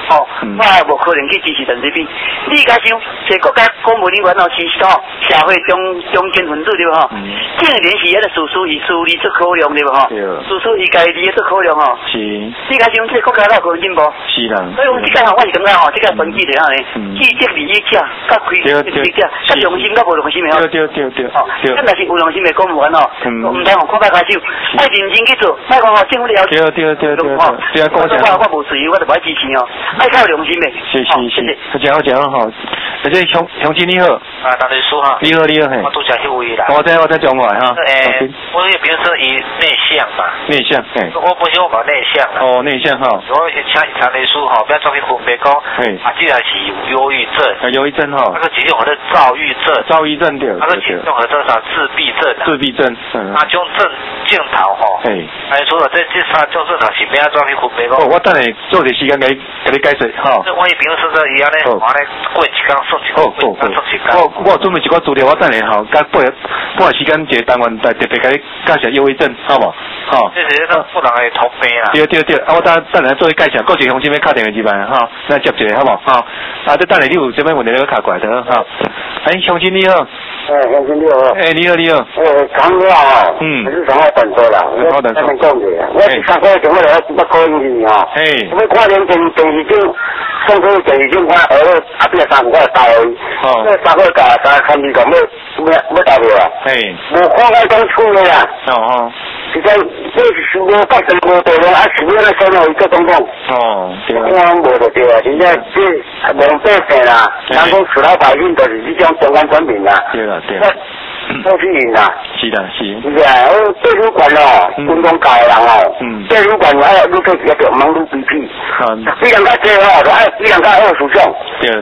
哦，我也无可能去支持陈水扁。你家想，这国家公务人员哦，是社会中间分子对不吼？竟然是迄个事事以私利做考量对不吼？事事以家利做考量吼。是。你家想，这国家哪可能进步？是啦。所以我这个我是感觉吼，这个分析的啊呢，既得利益者，甲亏利益者，甲良心甲无良心的吼。对。哦，咱若是有良心的公务员哦，唔通看摆开手，爱认真去做，莫讲吼政府了解。对。对啊，我无属于，我就不爱支持哦，爱靠良心的。谢谢。好好。而且乡亲你好。啊，大律师哈。你好嘿。我拄才去位啦。我在讲话哈。我也平时以内向嘛。内向，我不喜欢搞内向啦。哦，内向哈。我请陈律师哈，不要做去分别讲。既然是有忧郁症。忧郁症哈。那个其实我的躁郁症。躁郁症对。那个其中和这啥自闭症。自闭症。啊，种镜头吼。哎，除了这三种症头是咩做去分别讲？我等下做些时间给你解释哈。我平时在伊安尼，我咧过一天算一天，我准备一个资料，我等下吼，甲半时间一个单元特别给你介绍忧郁症，好无？好。这是咱不人的通病啦。对，啊，我等下做介绍，各是乡亲要敲电话入来哈，咱接一下好无？好，啊，这等下你有啥物问题你敲过来的哈。哎，乡亲你好。乡亲你好。你好。讲话哦，还是讲话短说啦，我讲的，我是上课前我来考你哈。我看电视机。上课电视机看后边三块大而已，那三块加看你讲要大个啊？无看我讲错的啦。实在这是无发生无对了，是要来说到一个总统。对啊。我无就对啊，现在这农百姓啦，人讲死老百姓就是这种中间选民啦。对啦。都是人啦。是啦，是。是啊，我秘书官哦，军中教的人哦，秘书官哎，愈做越着忙愈卑鄙。你人家这哦，就爱你人家好思想。对。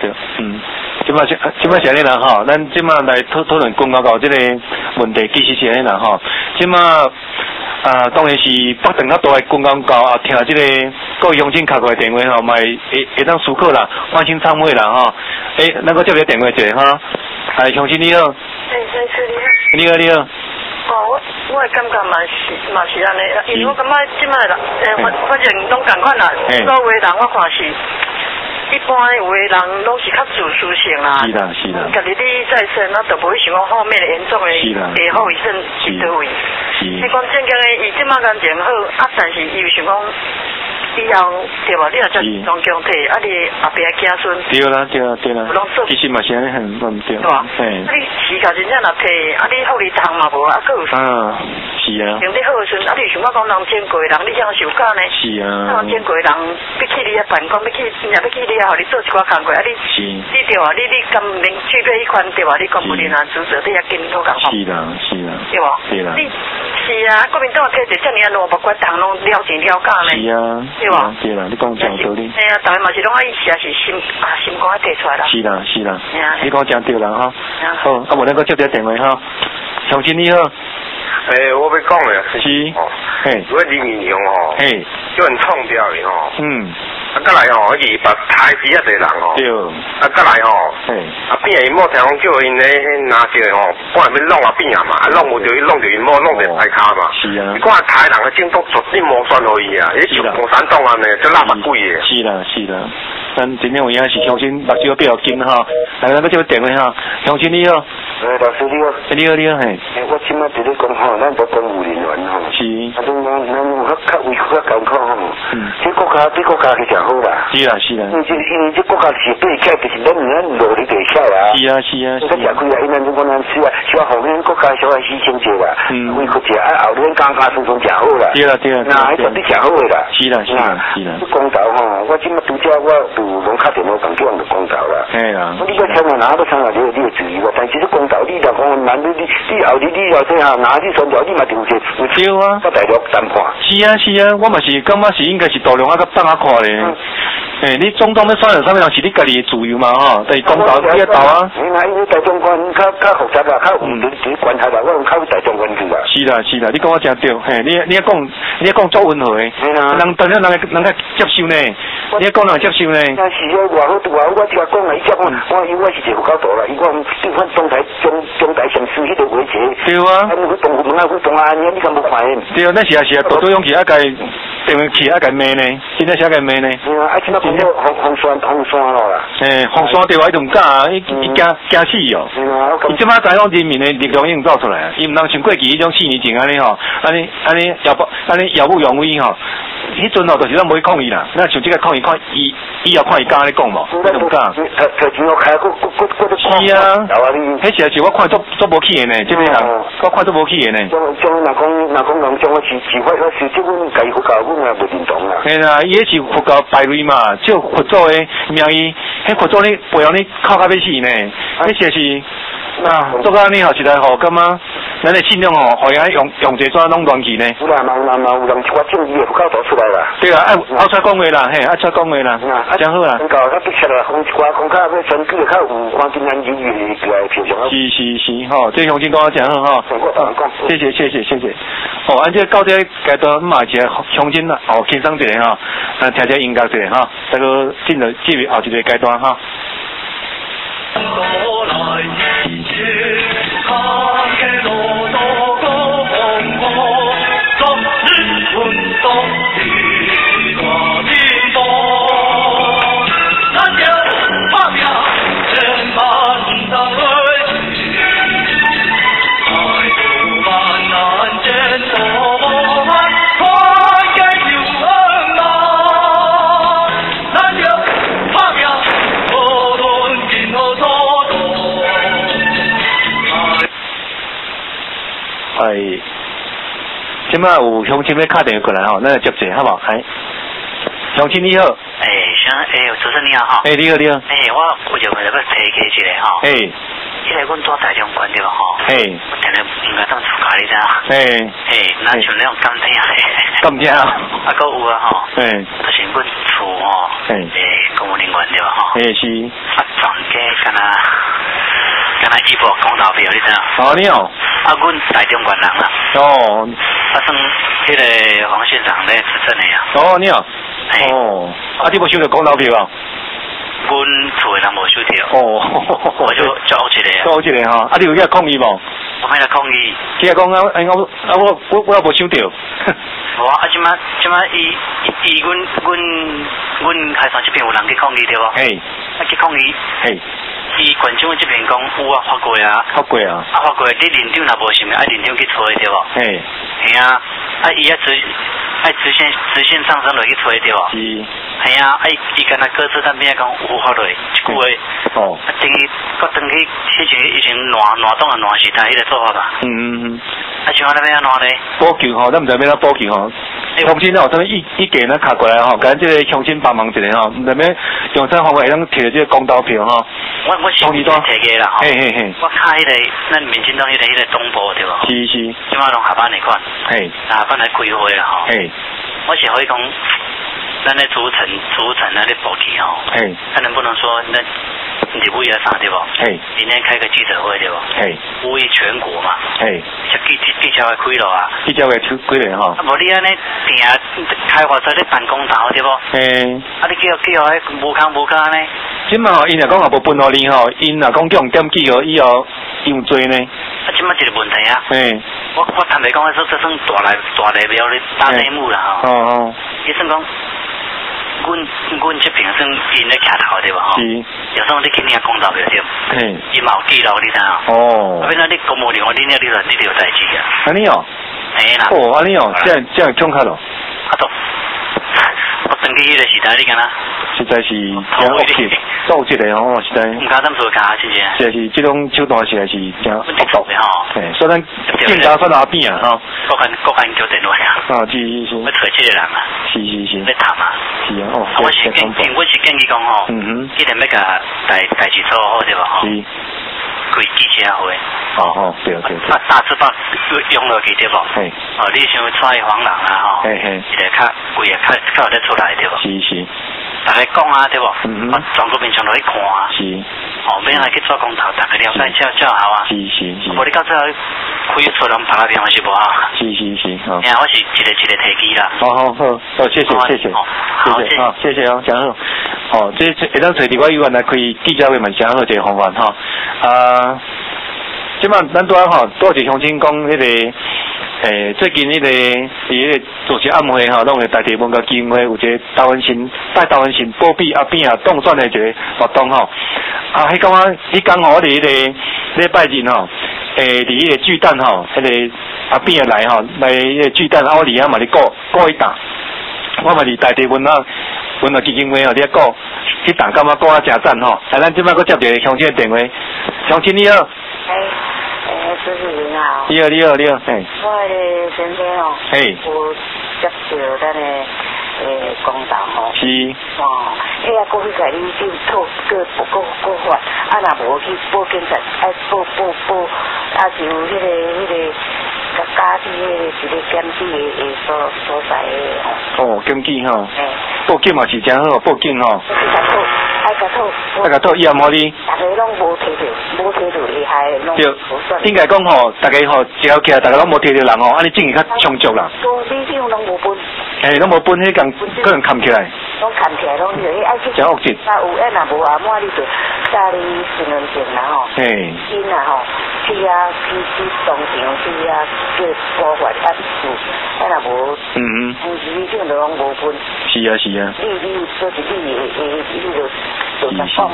即摆是安尼啦吼，咱即摆来讨论公告这个问题，其实是安尼啦吼。即摆当然是北屯较大的公告啊，听这个各位乡亲敲过来电话吼，嘛会当思考啦，欢欣参会啦吼。咱个接个电话者哈，乡亲你好。你好。我会感觉嘛是安尼，因为我感觉即摆啦，反正拢同款啦，所有人我看是。一般有的人拢是较自私性啦，家己利益在身，那就不会想讲后面的严重的下后遗症是倒位。你讲正经的，伊即马感情好，但是伊又想讲以后对吧？你若遮中强体，你后壁子孙。对啦。其实嘛是安尼很对。对吧？你时间真正若摕，你福利通嘛无，佫有。是啊。用你好时阵，你想讲人真贵人，你享受假呢？是啊。人真贵人，要去你办公，要去你。互你做一寡工作，你对啊，你甘能具备迄款对吧？你公务人员职责，你也跟好讲法。是啦。对吧？对啦。你是啊，国民党摕一遮尔啊500块糖拢了钱了假呢。是啊。对吧？对啦，你讲真道理。哎呀，大家嘛是拢爱实在是心肝摕出来啦。是啦。你讲真对啦哈。好，啊无咱个接个电话哈。乡亲你好。我要讲的是，如果李明雄吼，叫人创掉的吼，再来吼，伊把台资啊侪人吼，对，再来吼，变因某听讲叫因咧拿着吼，半暝弄变嘛，弄无着伊弄着因某弄着台骹嘛，是啊，你看台人的政党绝对无选互伊啊，伊就共产党啊呢，就垃圾鬼的。是啦，咱真正有影是乡亲目睭比较紧哈，来咱个接个电话哈，乡亲你好。老师你好。你好我即摆伫咧讲吼，咱都公务人员吼。是。咱较为较艰苦吼。这国家是真好啦。是啦。因为这国家是对起来就是咱努力在少啊。是啊。咱吃亏啊，因为如果咱是啊，希望后面国家稍微牺牲者啦。为国家后面刚刚输出真好啦。对啦。那绝对真好的啦。是啦。这公道吼，我即摆拄则我有拢敲电话讲叫人就公道啦。嘿啦。你个参哪要参你会注意，但是这公道你就讲难你后你要这样哪你选择你嘛就有对啊。我大陆谈判。是啊，我嘛是感觉是应该是大量较放看咧。你总统要选上啥物人是你家己的自由嘛吼，但是公道你要投啊。因为大中官较复杂啦，较有你关系啦，我用较大中官去啦。是啦，你讲我真对，你讲足温和的，人当然人家接受呢，你讲人接受呢。但是我好，我只讲来讲，我因为我是一个高大啦，伊讲对方中台上司迄个维持。对啊。啊，你去动物门啊，去动啊，你敢无看见？对啊，那是啊，独独勇气啊，该电话去甲骂呢，真正是甲骂呢。 即摆讲到红山咯啦。 红山对话伊都唔敢，伊惊死哦。伊即摆知讲人民的力量已经走出来啊，伊唔通像过去迄种4年前安尼吼，安尼耀武扬威吼。迄阵吼就是咱袂抗议啦，咱像即个抗议看伊后看伊敢安尼讲无，我都唔敢。是啊，迄是我看做无起的呢，即个人我看做无起的呢。 若讲人将我是法，我是即阮家己佛教，阮也袂认同啦。 嘿啦，伊迄是佛教败类嘛，即佛祖的名义，迄佛祖你背后你靠到要死呢，迄就是啊，做到安尼吼，实在吼，感觉咱的信仰吼，互伊用这怎拢乱去呢？ 有啦，有人一寡正义的佛教徒出来啦。 对啊，爱出讲话啦，嘿，爱出讲话啦，真好啦。 教较逼切啦，讲一寡讲较要选举较有关键人语过来平常。 是吼，这乡亲讲真好吼。谢谢。哦，按这到这阶段嘛，一个乡亲啦，哦，轻松一下吼，听听音乐一下吼，再个进入后一个阶段哈。今摆有乡亲要打电话过来吼，咱来接者好无？哎，乡亲你好。 主持人你好哈。 你好。 我就要提起一个吼。迄个阮做大中关对吧吼？我定定应该当出家哩噻。那像那种甘蔗的。 甘蔗啊？ 啊，搁有啊吼。就是阮厝吼。公务人员对吧吼？ 是。 转嫁敢若医保公道票你知影？ 你好。 阮大中关人啦。算迄个黄县长咧执政的呀。 你好。你无收到公道票啊？ 阮厝的人无收到。我就找一个哈。你有去抗议无？ 我买来抗议。 即个讲我也无收到。 即摆伊阮海山这边有人去抗议对无？去抗议。伊县长这边讲有发过啊。发过，你认长若无想要认长去找对无？伊直线上升落去找对无？伊敢若各自那边讲有发落一句话。等于以前暖冬啊暖时代迄个做法吧。像我那边安怎咧？ 补救吼，咱唔知要怎补救吼。乡亲吼，咱意见咱卡过来吼，甲咱这个乡亲帮忙一下吼，唔知要用啥方法会当摕到这个公道票吼。 我是摕个啦吼。我卡迄个咱民进党迄个东部对无？是。即摆拢下班来管。下班来开会啦吼。我是可以讲，咱咧组成咱咧补给吼。咱能不能说那立委啊啥对无？今天开个记者会对无？呼吁全国嘛。记者会开咯啊。 记者会开咧吼。 无你安尼定开发出咧办公堂对无？你叫迄无空安尼。 即嘛吼，因若讲也无分互你吼，因若讲叫用点记号以后用做呢。 即嘛一个问题啊。我坦白讲，说这算大代表咧大内幕啦吼。伊算讲。阮这边算因咧徛头对无吼？有时候你去领公道票对，伊嘛有记录你知影？变咱你公务员你就有代志啊。 安尼哦？安尼哦，这样冲卡咯。 我登记迄个时代你敢若？ 实在是真恶气，做这个吼实在。 唔敢这么做假，真正。 实在是这种手段实在是真恶毒的吼。 所以咱警察算阿扁啊吼。 国安叫电话啊。 是。要找这个人啊。 是。 要谈啊。 是啊。 我是建议讲吼，一定要甲代志做好对无吼？是。开记者会。 对。 大字报用落去对无？你像蔡黄人啦吼，一个较贵啊，较有得出来对无？ 是。 大家讲啊对无？全国民众落去看啊。是。免来去做公头，大家了解较好啊。是。无你到最后开出人拍片是无好。是。我是一个提议啦。 好，谢谢。谢谢哦，真好。这会当找伫我医院来开记者会嘛，真好一个方法吼。即摆咱拄仔吼，多一个乡亲讲迄个最近迄个伫个主持暗会吼，拢会大地文教基金会有一个台湾神保庇阿扁啊当选的一个活动吼。啊，迄讲啊，迄讲吼，我哋迄个礼拜日吼，伫迄个巨蛋吼，迄个阿扁来吼，来迄个巨蛋，啊，我伫遐嘛咧顾一档，我嘛伫大地文教基金会吼，伫遐顾去档，感觉顾啊诚赞吼。啊，咱即摆佫接一个乡亲的电话，乡亲你好。 主持人好。 你好。我的先生哦。我接到咱的公道吼。 是。 哦，迄过去甲你就讨个法，啊，若无去报警察，报，啊，就迄个。家己迄一个检举的所在的哦，检举吼。报警嘛是真好，报警吼。爱甲讨，伊也无哩。 大家拢无摕到厉害，拢对，应该讲吼，大家吼一后起来，大家拢无摕到人吼，安尼正义较充足啦。 你这种拢无分。 拢无分，迄共可能扛起来。 拢扛起来，拢就爱去。 真恶质。 啊有，若无啊，满你就带你身份证啦吼。因啊吼，去当场去叫保法啊住，若无。你这种拢无分。 是啊。你做一你就讲好。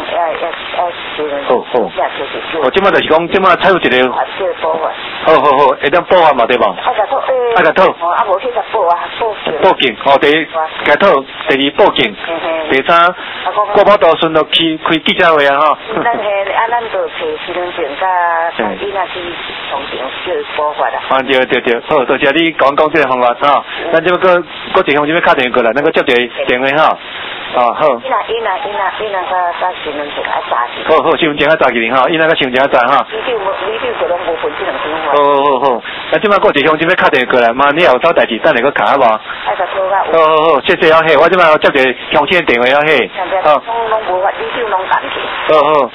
我即摆就是讲，即摆采有一个。好，会当报法嘛对无？爱甲讨。 啊无去甲报啊， 报警。第一甲讨，第二报警，第三国宝道顺路去开记者会啊吼。 咱就找身份证甲你那去当场叫报法啦。 对，好，多谢你讲这个方法吼。咱即摆搁一项要敲电话过来，咱搁接一个电话吼。好。伊那甲身份证啊查起。好，身份证啊查起哩吼，伊那甲身份证啊查吼。 你就拢无分这两种好。啊，即摆搁一项要敲电话过来，妈，你有找代志等下搁敲好无？好，谢谢啊嘿，我即摆接一个乡亲的电话啊嘿。 好。拢无法，你就拢干去。 好。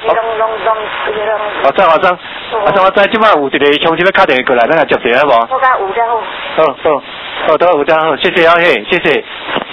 我知，即摆有一个乡亲要敲电话过来，咱来接一下好无？ 我甲有只好。 好，有只好，谢谢啊嘿，谢谢。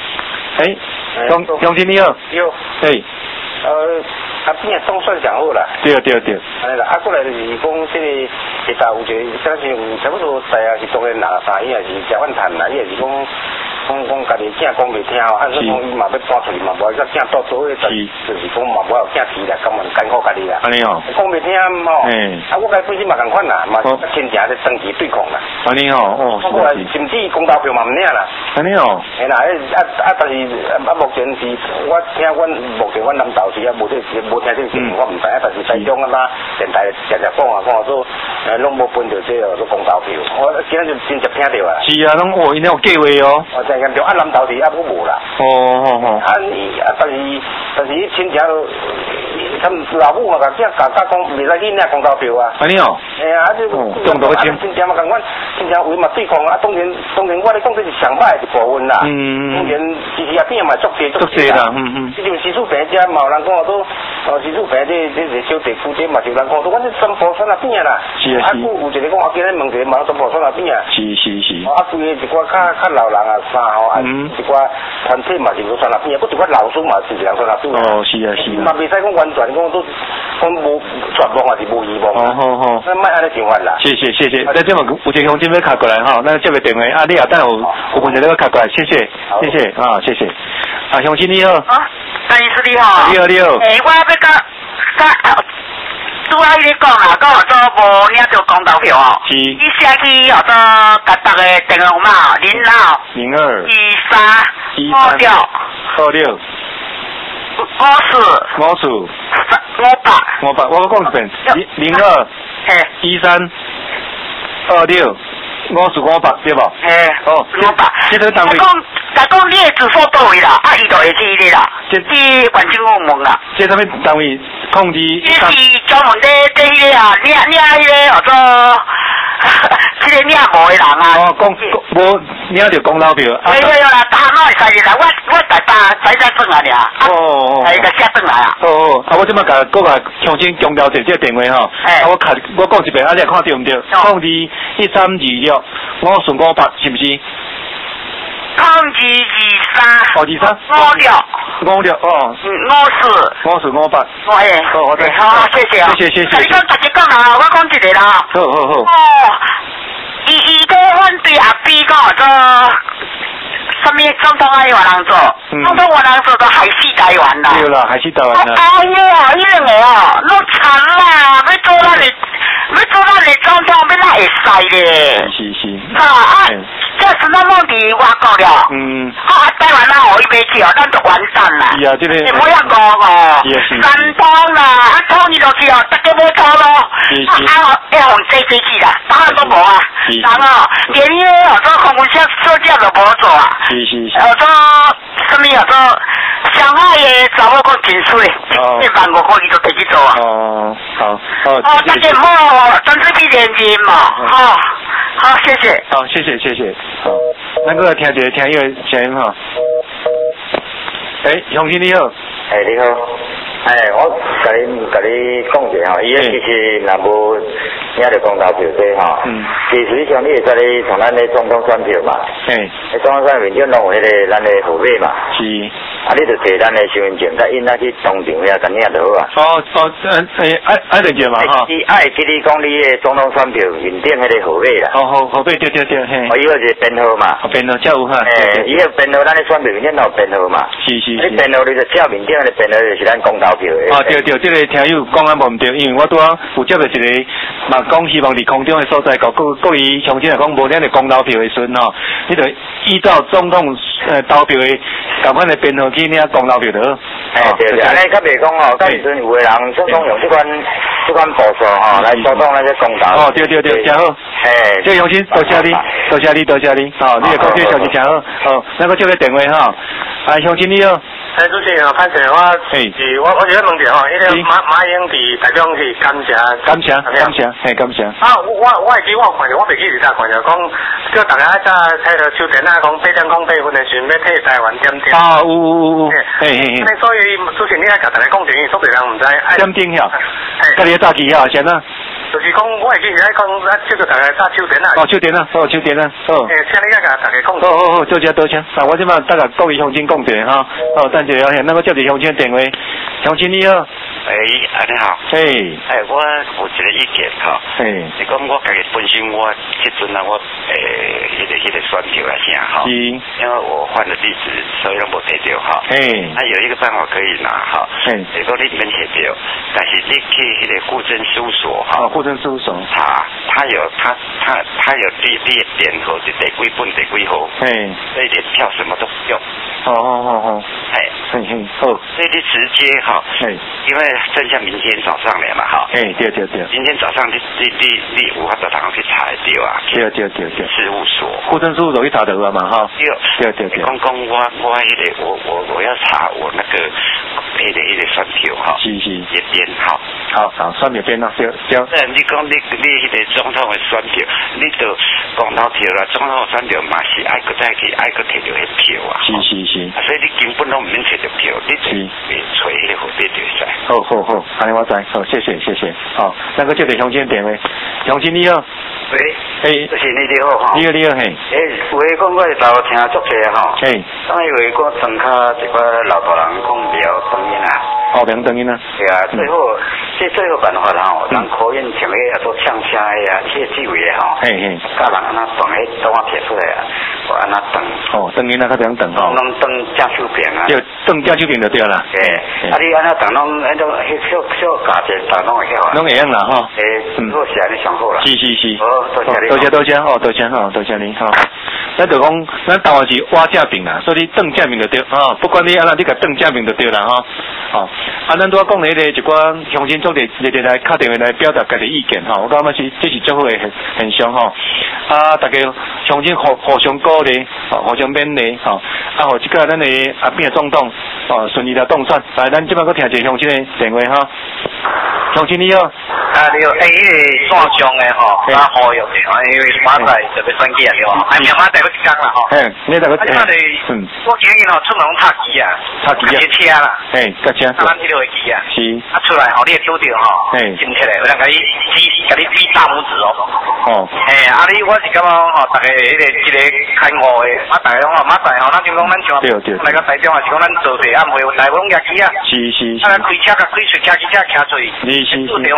乡亲你好。 有。阿边总算上好啦。 对。 安尼啦，过来就是讲这个下搭有一个，像是有差不多在啊是当然人啥，伊也是食饭趁啦，伊也是讲家己囝讲袂听哦，按说讲伊嘛要搬出去嘛，无甲囝倒做伙，就是讲嘛无有囝饲啦，咁嘛艰苦家己啦。安尼哦。讲袂听吼。我家本身嘛共款啦，嘛亲情在长期对抗啦。 安尼哦。 我来甚至公投票嘛唔领啦。 安尼哦。 啦，但是目前是我听目前阮南投是无听这个节目，我唔知啊，但是台中啊嘛电台日讲说，拢无分到这个公投票，我今日就真正听到啊。是啊， 拢因为有计划哦。 我真严重，南投是无啦。但是伊亲戚，他们老母嘛讲讲未使去领公投票啊。 安尼哦。 就中毒亲戚嘛共阮亲戚为嘛对抗啊，当然我咧讲这是上歹一部分啦。当然支持阿边嘛足济啦。这就时速平遮嘛有人讲都时速平这小地区这嘛就有人讲都阮这三坡山那边啦。是。有一个讲今日问一个嘛三坡山那边啊。是。规个一寡较老人啊啥吼，一寡团体嘛是有山那边，不一寡老师嘛是人山那边。是。嘛袂使讲完全讲都讲无全部还是无希望。好。咱莫安尼想法啦。谢谢。 咱这嘛有一个乡亲要敲过来吼，咱接个电话啊，你也等有问题你要敲过来，谢谢啊，谢谢。啊，乡亲你好。 陈医师你好。 你好。 我要拄仔伊咧讲啦，讲做无领到公投票哦。是。伊写去做甲逐个电话号码 02 23 54 500，我讲一遍02 13 26 54 500对无？ 500。 这个单位。 讲你的住所倒位啦，伊就会去迄个啦，去县政府问啦。 这啥物单位控制？ 这是专门在迄个啊，领迄个叫做，这个领无的人啊。 无领着公投票。 对啦，打哪会使啦？我才转来俩。才个写转来啊。 我即摆甲乡亲强调者这个电话吼。我讲一遍，你看到毋对？控制1326 54 500是毋是？ 控制23 56哦。54 500。 好，谢谢啊。谢谢。你讲直接讲啦，我讲一个啦。 好。 伊个阮对阿 B 讲做什么总统爱有人做，总统有人做都害死台湾啦。 对啦，害死台湾啦。 哎呀，伊两个哦，弄惨啦，要做咱的总统，要哪会使咧？ 是。 这是那梦伫外国了。台湾哪互伊买去哦，咱就完蛋啦。 是啊，这个。 你不要讲哦。山东啦，统一落去哦，大家要讨咯。要互坐去啦，当然都无啊。人哦，连伊做空军小姐都无做啊。 是。 做什么做上海的查某讲真水，15000块伊就摕去做啊。 好。 大家好，真是比连人嘛，好，谢谢。 好，谢谢。好，咱个听一个听友声音哈。乡亲你好。 你好。我甲你讲者吼，伊个其实若无领着公投票这吼，其实上你会使咧从咱咧总统选票嘛，总统选票拢有迄个咱咧号码嘛，是，你就摕咱咧身份证，甲因那去当场遐甲领就好啊。 爱着者嘛哈。 伊爱记你讲你个总统选票面顶迄个号码啦。 号码对，嘿。 伊个是编号嘛。 编号才有哈。 伊个编号咱咧选票面顶有编号嘛。是。你编号你就照面顶个编号就是咱公投票的。 对，这个听友讲啊无毋对，因为我拄啊有接到一个嘛讲希望伫空中的所在，各位乡亲来讲无领着公投票的时阵吼，你就依照总统投票的共款的编号去领公投票就好。 对，安尼较袂讲吼，到时阵有个人总统用这款步数吼来阻挡那些公投。 对，真好。这乡亲多谢你。你的讲这个消息真好。咱个接个电话哈。乡亲你好。 主持人潘 Sir， 我觉得问者吼，迄个马英伫台中是感谢。 感谢。 我会记我看着，我袂记是啥看着，讲叫大家早睇到秋田啊，讲8.08分的时阵要替台湾点点。 有。 所以主持人你来甲大家讲电，所有人唔知。 点点晓。家己早起晓先啊。 就是讲，我会记是爱讲，叫做大家早秋田啊。 秋田啊。请你甲大家讲。 好，多谢。我即马大家各位乡亲讲者哈。等一下，那个接住乡亲电话。乡亲你好。 你好。我有一个意见哈。是讲我家己本身我即阵啊，我迄个选票啊啥哈。因为我换了地址，所以拢无摕到哈。有一个办法可以拿哈。如果你免摕到，但是你去迄个户政事务所哈。 户政事务所。 他有你编号是第几本第几号。所以连票什么都不用。好。 好。 所以你直接哈。因为剩下明天早上了嘛哈。对。明天早上你有法度通去查得到啊。对。事务所。 户政事务所去查得到嘛哈。对。 讲我要查我那个迄个选票哈。是。也编好。 好，选票编啦，对。 你讲你迄个总统的选票，你就公投票啦，总统选票嘛是爱搁再去爱搁摕到迄票啊。是。所以你根本拢唔免摕到票，你就找迄个号码就使。 好，安尼我知。好，谢谢。好，那个接个乡亲电话。乡亲你好。 喂。就是你好哈。 你好。 有诶讲我是头听足济吼。当以为我庄卡一个老大人讲苗等因啊。 等因啊。 对啊，最后办法吼，人考验前个也做呛声的啊，这个机会的吼。甲人安那放迄档啊摕出来啊，我安那等。 等因啊，较怎样等吼？ 拢等正手柄啊。 就等正手柄就对啦。 你安那等拢迄种小价钱，等拢会晓啊。 拢会用啦吼。 好是安尼上好啦。 是。 多谢你。 多谢你哈。咱就讲，咱台湾是挖正名啦，所以你等正名就对不管你安那，你甲等正名就对啦咱拄仔讲的迄个一寡乡亲组织日来敲电话来表达家己意见我感觉这是最好的现象大家乡亲互相鼓励互相勉励互即个咱的阿扁总统顺利来当选。来，咱即摆搁听一个乡亲的电话乡亲你好。 你好，迄个线上的好用的因为马仔特别选举啊，对马仔有一天啦你大概我今日出门踏机啊，车啦， 甲车。 咱这个机啊， 是。 出来你也抽到真切嘞，有人甲你比大拇指我是感觉大家这个看我的马仔马仔咱就讲咱像来个台中是讲咱做事袂来拢业绩啊。 是。 开车甲开出车骑出。是。电话规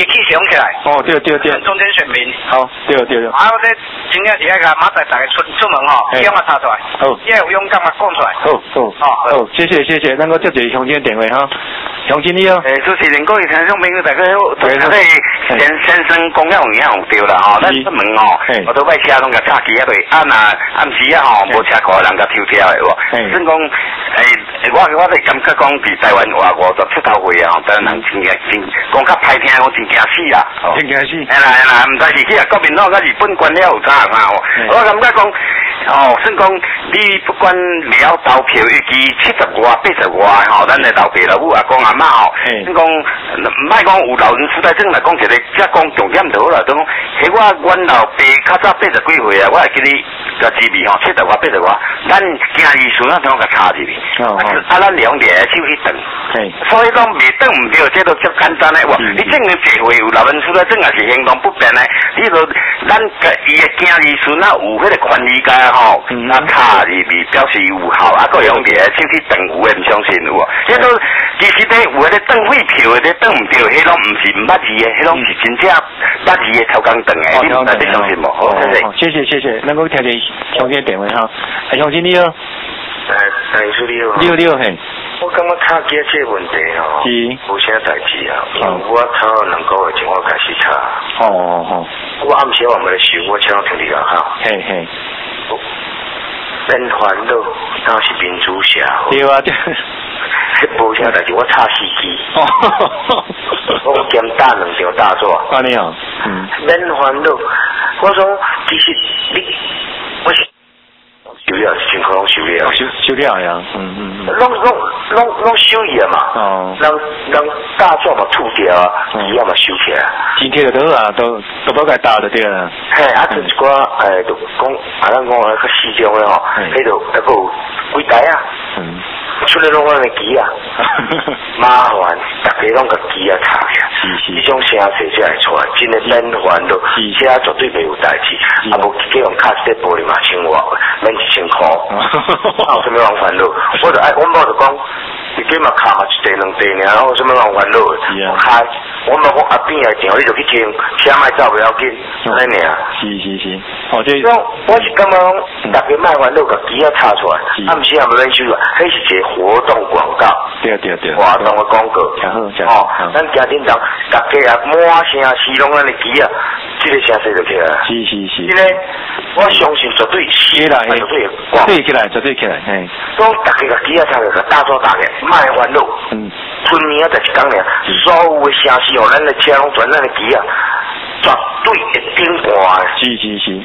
气雄起来。 哦，对， 中间选民。 好，对。 还有咧，真正是那个马仔大家出门吼，电话插出来。好。也有勇敢啊，讲出来。 好，谢谢，咱个接一乡亲的电话哈。乡亲你好。 主持人各位听众朋友大家好，对，先生讲了有影对啦吼，咱出门吼，我都买车拢甲插机啊对，暗时啊吼，无车库人甲抽车的喎。算讲我咧感觉讲伫台湾话50出头岁啊，台湾人真讲较歹听，我真惊死啦。 真惊死。 啦，毋知是去国民党甲日本关了有啥嘛？我感觉讲。算讲你不管了投票，以及70外、80外吼，咱的老爸老母阿公阿嬷吼，算讲唔歹讲有老人痴呆症来讲一个，只讲重点就好啦。就讲，迄阮老爸较早80几岁啊，我会记你甲支持吼，70外、80外，咱今日孙仔通甲插入去，咱两个手去等。所以讲未等唔对，这都足简单诶。你证明社会有老人痴呆症，也是行动不便诶。你就咱伊嘅今日孙仔有迄个权利噶。吼，卡入面表示有效，啊，个用伫手去登有诶，唔相信有。即都其实咧有咧登废票咧登唔对，迄拢唔是唔捌字诶，迄拢是真正捌字诶头刚登诶，你唔你相信无？好， 谢谢，能够听见乡亲电话哈，乡亲你好， 叔你好， 你好嘿。 我感觉卡机这问题吼，无啥代志啊，因为我头2个月前我开始查。我暗时我没收，我请听你讲哈。 嘿。 人烦恼，那是民主社会。 对啊， 无啥代志，我插司机。我兼打2条大作。 安尼啊。 人烦恼，我说其实你，我是。收了，情况拢收了。 收了呀， 拢收伊啊嘛。人大作嘛吐掉啊，伊啊嘛收起来。 今天就好啊，都不该打的对啦。 嘿，就一寡就讲，咱讲较市中的吼，迄度还有几台啊。出来拢咱的机啊，麻烦，大家拢甲机啊插起，这种声势才会出来，真的免烦恼，车绝对袂有代志，啊无去用卡车玻璃嘛1000瓦，免1000块，有啥物人烦恼？我某就讲，你计嘛卡嘛1地2地尔，有啥物人烦恼？我开，我嘛讲阿边的电话你就去听，车卖走不要紧，安尼尔。 是， 我是感觉大家卖烦恼，甲机啊插出来，毋是也无免收啊，迄是一个活动广告。 对。 活动的广告。咱家庭当大家啊满城市拢咱的机啊，这个声势就起来。 是。 这个我相信绝对起来，绝对广。 绝对起来，嘿。 讲大家甲机啊插个大做大个，卖烦恼。春年啊，就是讲咧，所有的城市哦，咱的车拢转咱的机啊。绝对会顶挂的。 是。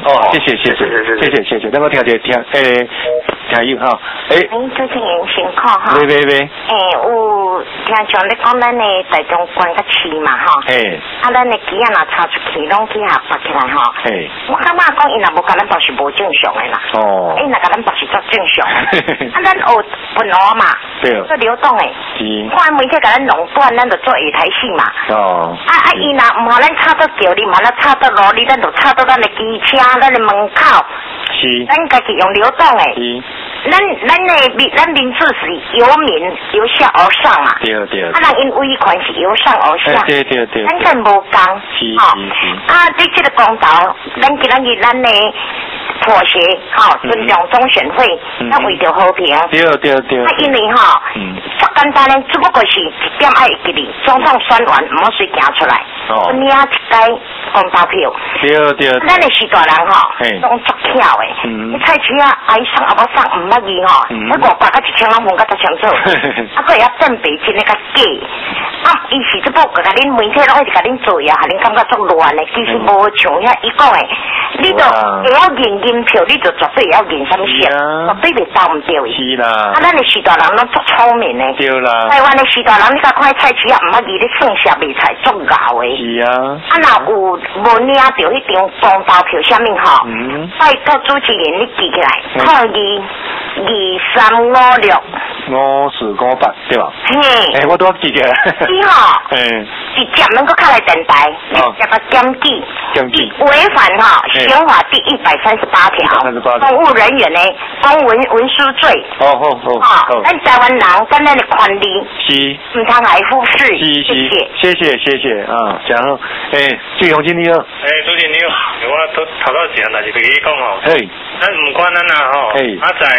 谢谢，等我听友哈。 主持人辛苦哈。 喂。 有听像你讲咱的大中关个市嘛哈。咱的机啊若插出去，拢去下拔起来哈。我感觉讲伊若无甲咱都是无正常的啦。伊若甲咱都是足正常。咱学本来嘛。对。做流动的。看每天甲咱垄断，咱就做下台戏嘛。伊若唔互咱插到桥里，嘛咱插到路里，咱就插到咱的机车，咱的门口。咱家己用流动的。咱民主是由民由下而上嘛。对。人因威权是由上而下。对。咱更无讲。你这个公道，咱的妥协，尊重中选会，咱为着和平。对。因为足简单嘞，只不过是一点爱记哩，总统选完唔好随行出来。领一届公投票。对。咱的时大人拢足巧的。你菜市啊，爱送啊，无送唔捌伊迄500到1000拢分甲1000做，佫会晓证明真诶较假。伊是只不过甲恁媒体拢一直甲恁做呀，甲恁感觉足乱诶，其实无像遐伊讲诶，你就会晓认票，你就绝对会晓认什么事，绝对袂斗唔对伊。是啦。咱的时大人拢足聪明诶。对啦。台湾的时大人，你甲看菜市啊，唔捌伊咧算啥卖菜足牛诶。是啊。若有无领到迄张公投票啥物拜托主持人你记起来，抗议。2356 5458对吧？ 嘿， 我都记起来。 你好，是接能够开来电台，叫个检举，违反刑法第138条，公务人员的公文书罪。咱台湾人跟咱的权利，是唔通来忽视。 谢谢啊，然后季雄经理好。 主持人你好，我都头到时但是跟你讲吼，咱唔管咱啊吼，在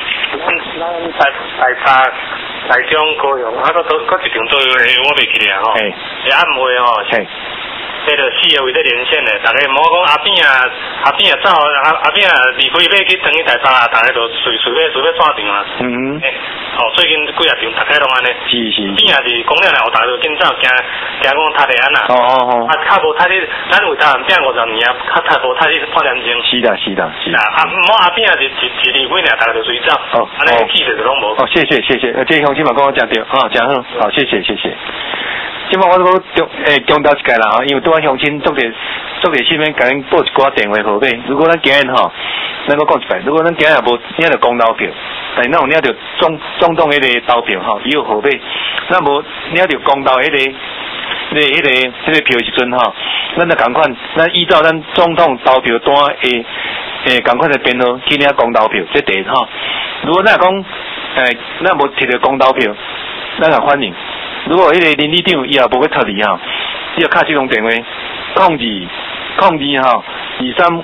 台中高雄，都一场做我袂记咧吼，是暗暝吼，这个4个位在连线的，大家莫讲阿扁走，阿扁离开要去等于台北啊，大家都随便散场啊。最近几啊场大家拢安尼。是。边也是讲了后大家紧走，惊讲塌地安啦。较无塌地，咱为台湾变50年啊，较无塌地破年前。 是的。 莫阿扁也是离开俩，大家就随走。安尼气势就拢无。 谢谢。这乡亲嘛讲我讲对，真好，谢谢。即摆我都强调一下啦，因为对我乡亲做个新闻，甲恁报一寡电话号码。如果咱今日咱我讲一摆，如果咱今日无领到公投票，但是咱有领到总统迄个投票伊有号码，咱无领到公投迄个票时阵咱就共款，咱依照咱总统投票单共款的编号去领公投票，这第一如果咱讲咱无摕到公投票，咱也欢迎。如果迄个林理长伊也无要脱离你要敲这通电话02 2356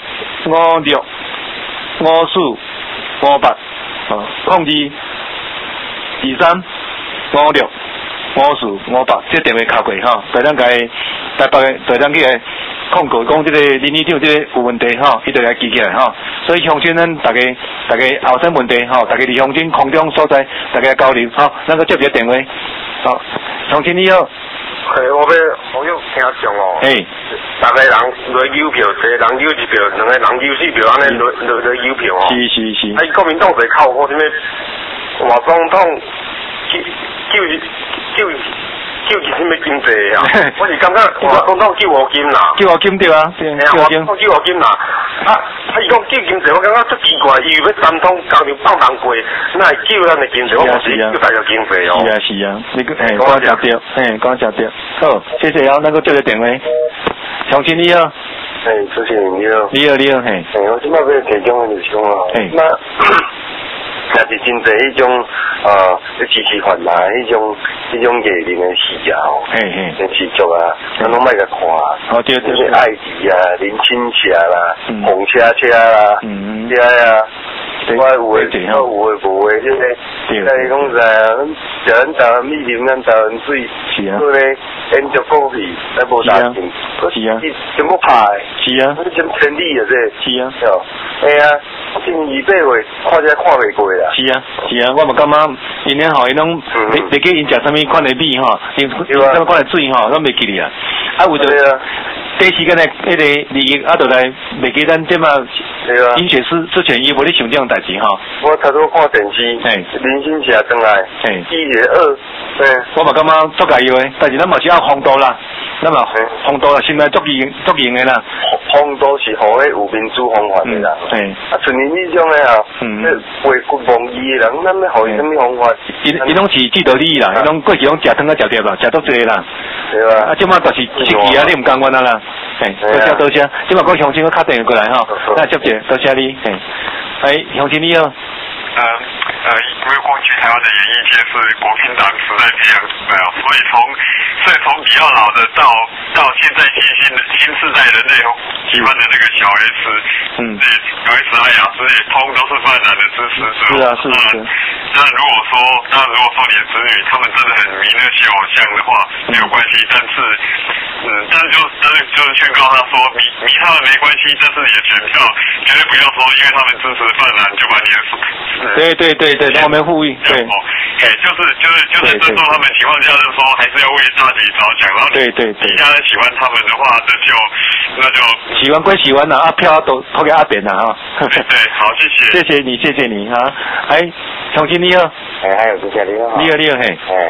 545802 2356 5458，这电话敲过台咱台北去控告讲这个林理长这个有问题伊就来记起来所以乡亲咱大家后生问题大家伫乡亲空中所在大家交流咱个接一个电话乡亲你好。 我有听讲大个人来邮票，一个人邮一票，两个人邮4票，安尼来邮票是。国民党在靠什么换总统救什么经济我是感觉换总统救我金啦。 救我金对啊， 救我金啦。伊讲救经济，我感觉足奇怪，伊要3通工厂放人过，那会救咱的经济？我不是救大家经济是啊，你讲真对，讲真对。好，谢谢咱个接个电话。乡亲你好。 主持人你好。 你好。 我即摆要提供的就是讲也是真侪迄种支持法嘛，迄种艺人的事真持续咱拢莫甲看。就是爱迪林青霞啦，红车啦，我有诶无诶，即个讲咱台湾米啉，咱台湾水，所以延续过去，无大钱，全部拍诶，真天理啊今年8月看这看袂过啦。是啊，我嘛感觉因咧伊拢袂记因食啥物款的米因啥物款的水拢袂记哩啊。为着第时间的迄个利益就来袂记咱即嘛饮血之前伊无咧想这样代志我头拄看电视，林青霞转来1月2，我嘛感觉足解药但是咱嘛是要风度啦。咱嘛风度现在足严的啦。风度是互迄有民主风范的啦。像你这种的为国防义的人，咱要互伊什么方法？伊拢是既得利益啦，伊拢过去拢食汤食碟啦，食足济啦。对啊。即马就是一期你唔甘愿啦。多谢。即马讲乡亲，我打电话过来那接者，多谢你。乡亲你好。因为过去台湾的演艺界是国民党时代培养出来所以从比较老的到现在新世代人类喜欢的那个小 S，小 S 爱雅之类，通都是泛蓝的支持者。是啊。当然如果说你的子女他们真的很迷那些偶像的话，没有关系，但是就是劝告他说迷他们没关系，但是你的选票绝对不要说因为他们支持泛蓝就把你的对，我们呼吁，对，就是尊重他们情况下，就是说还是要为大局着想，然后对，其他人喜欢他们的话，那就喜欢归喜欢啦，票都投给阿扁啦对，好，谢谢你乡亲你好，乡亲你好，还有主持人你好，你好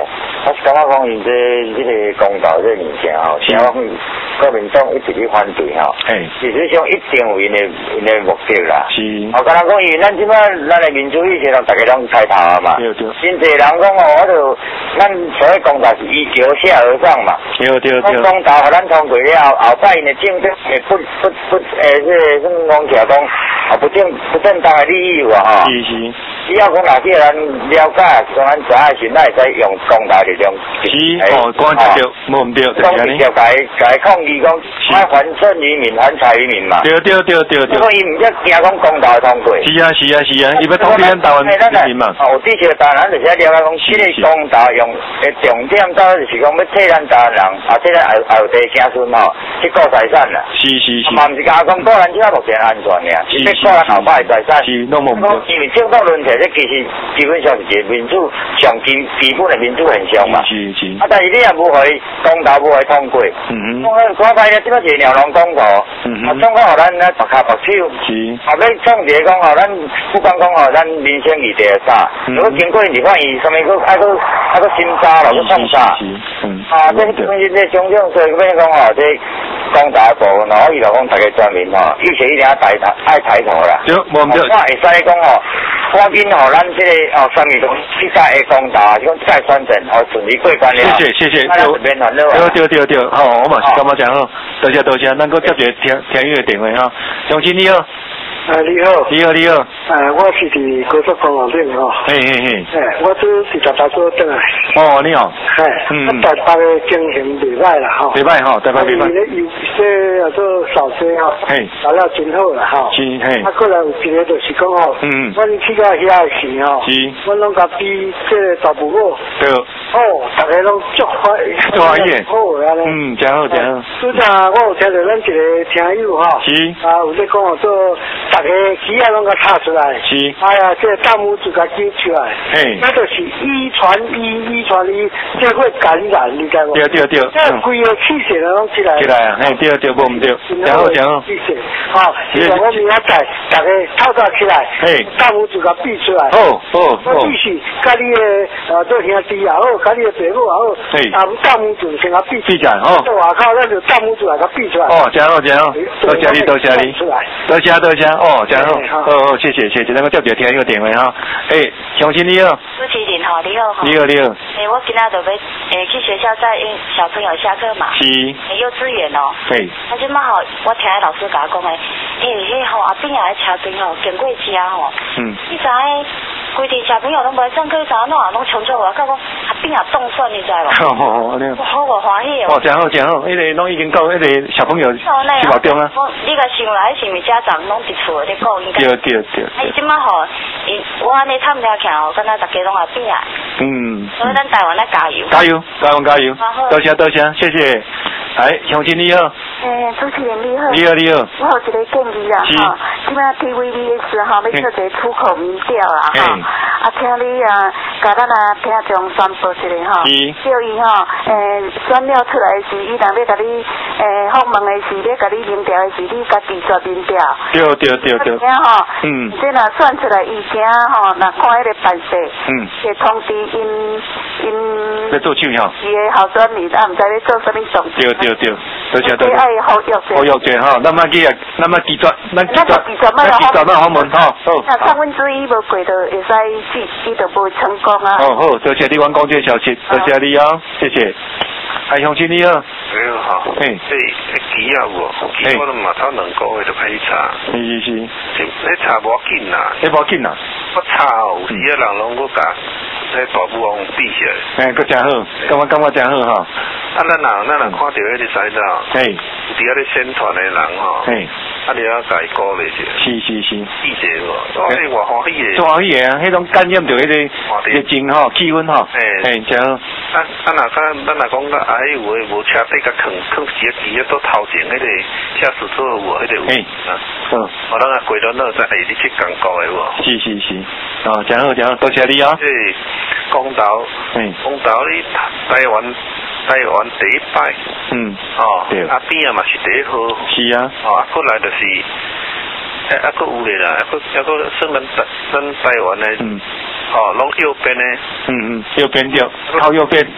我是感觉讲因这个公道这物件吼，像国民党一直去反对吼，事实上一定有因的目的啦。是。我敢若讲因为咱即摆咱的民主意识，大家拢抬头啊嘛。对对。真侪人讲哦，我就咱所谓公道是依由下而上嘛。对对对。公道互咱通过了后摆因的政策不这算讲起来讲，不正当的利益哇吼。是是。只要讲哪些人了解，讲咱知影时，咱会使用公道力量。是哦，讲得对，无唔对，就是安尼。讲改抗议讲，还政于民，还财于民嘛。对对对对对。所以伊唔只惊讲公道通过。是啊是啊是啊，伊要统治咱台湾人民嘛。哦，的确，当然就是了解讲，这个公道用的重点，到底就是讲要替咱台湾人，替咱后代子孙吼，去顾财产啦。是是是。嘛唔是讲个人只目前安全尔，是要顾咱后摆的财产。是，拢无唔对。因为政府论题，这其实基本上是一个民主上基本的民主现象嘛。是是。啊，但是你也无互伊公道，无互伊通过。我发现即摆是鸟笼广告，总讲互咱咧白脚白手，后尾创一个讲吼，咱不管讲吼，咱民生议题啥，如果经过立法院，上面佫爱佫审查咯，佫创啥，这基本是这种种，所以变讲吼，这公道部分吼，伊就讲大家全民吼，意识一定要抬头啦。对，无唔对。我会使讲吼，赶紧吼，咱这个3月中这届的公道，就讲这届选战吼顺利过关了。谢谢谢谢。对，好，我嘛是感觉真好，多谢，咱佫接一个听友的电话哈，乡亲你好。你好。你好。 我是伫高速公路顶吼。嘿。我拄是搭车转来。哦，你好。台北的经营袂歹啦吼。袂歹吼，台北袂歹。有些叫做扫街吼。扫了真好啦吼。是嘿。过来有一个就是讲吼，阮去到遐时吼，阮拢甲比这个大埔路。对。大家拢足欢喜。好安尼。真好。拄则我有听到咱一个听友吼。是。有咧讲哦做。大家机啊拢甲插出来，是。哎呀，这大拇指甲揪出来，那就是一传一，这会感染，你知无？对。这规个气血拢起来。啊，对，无唔对。然后。气血，现在我明仔载大家透早起来，大拇指甲闭出来。我必须甲你的做兄弟也好，甲你的爸母也好，大拇指先甲闭起来。在外口咱就大拇指来甲闭出来。真好。多谢你。多谢。真好。谢谢。咱个接着听一个电话哈。乡亲你好。主持人好，你好。你好。我今仔就要去学校载小朋友下课嘛。是。幼稚园哦。他即马吼，我听老师甲我讲迄阿边仔车队吼经过遮吼。你知规地小朋友拢无上课，怎拢冲出来，甲讲阿边仔冻蒜，你知无？好我欢喜哦。真好。迄个拢已经到迄个小朋友去目中啊。你甲想来，是毋是家长拢伫厝咧讲应该？对。伊即马吼，我安尼探听起吼，敢若大家拢阿边啊。所以咱台湾咧加油。加油。多谢，谢谢。乡亲你好。主持人你好。你好。我有一个建议啦吼，即摆 TVBS 吼要做一个出口民调啦吼，请你甲咱听众宣布一下吼，叫伊吼选了出来时，伊若要甲你访问的时，要甲你民调的时，你家己做民调。对。这吼，这若选出来以前吼，若看迄个办事，会通知因要做手吼，伊的候选人毋知咧做啥物动作。对，多谢。爱好约者吼，咱记住，咱记住咱访问吼。3分之1无过就会使伊就无成功啊。好，多谢你讲这消息，多谢你哦，谢谢。乡亲你好。你好。这鸡啊鸡我都嘛头2个月就开始查。是。你查无紧啦。我查有时人拢搁甲迄大母王比起来。佫真好，感觉真好吼。咱人看到迄个使道，伫遐咧宣传的人吼，你要甲伊鼓励者。是。记者无，我欢喜的。欢喜的迄种感染着迄个热情吼，气氛吼。真好。咱若讲个有诶无车底甲囥一个机都头前迄个驾驶座有迄个有。咱过了那再你去讲告的无。是。真好，多谢你哦。公道你台湾第一摆。对。阿边嘛是第一号。是啊。过来就是。佫有咧啦，佫算咱台湾的，拢右边的，右边着，靠右边，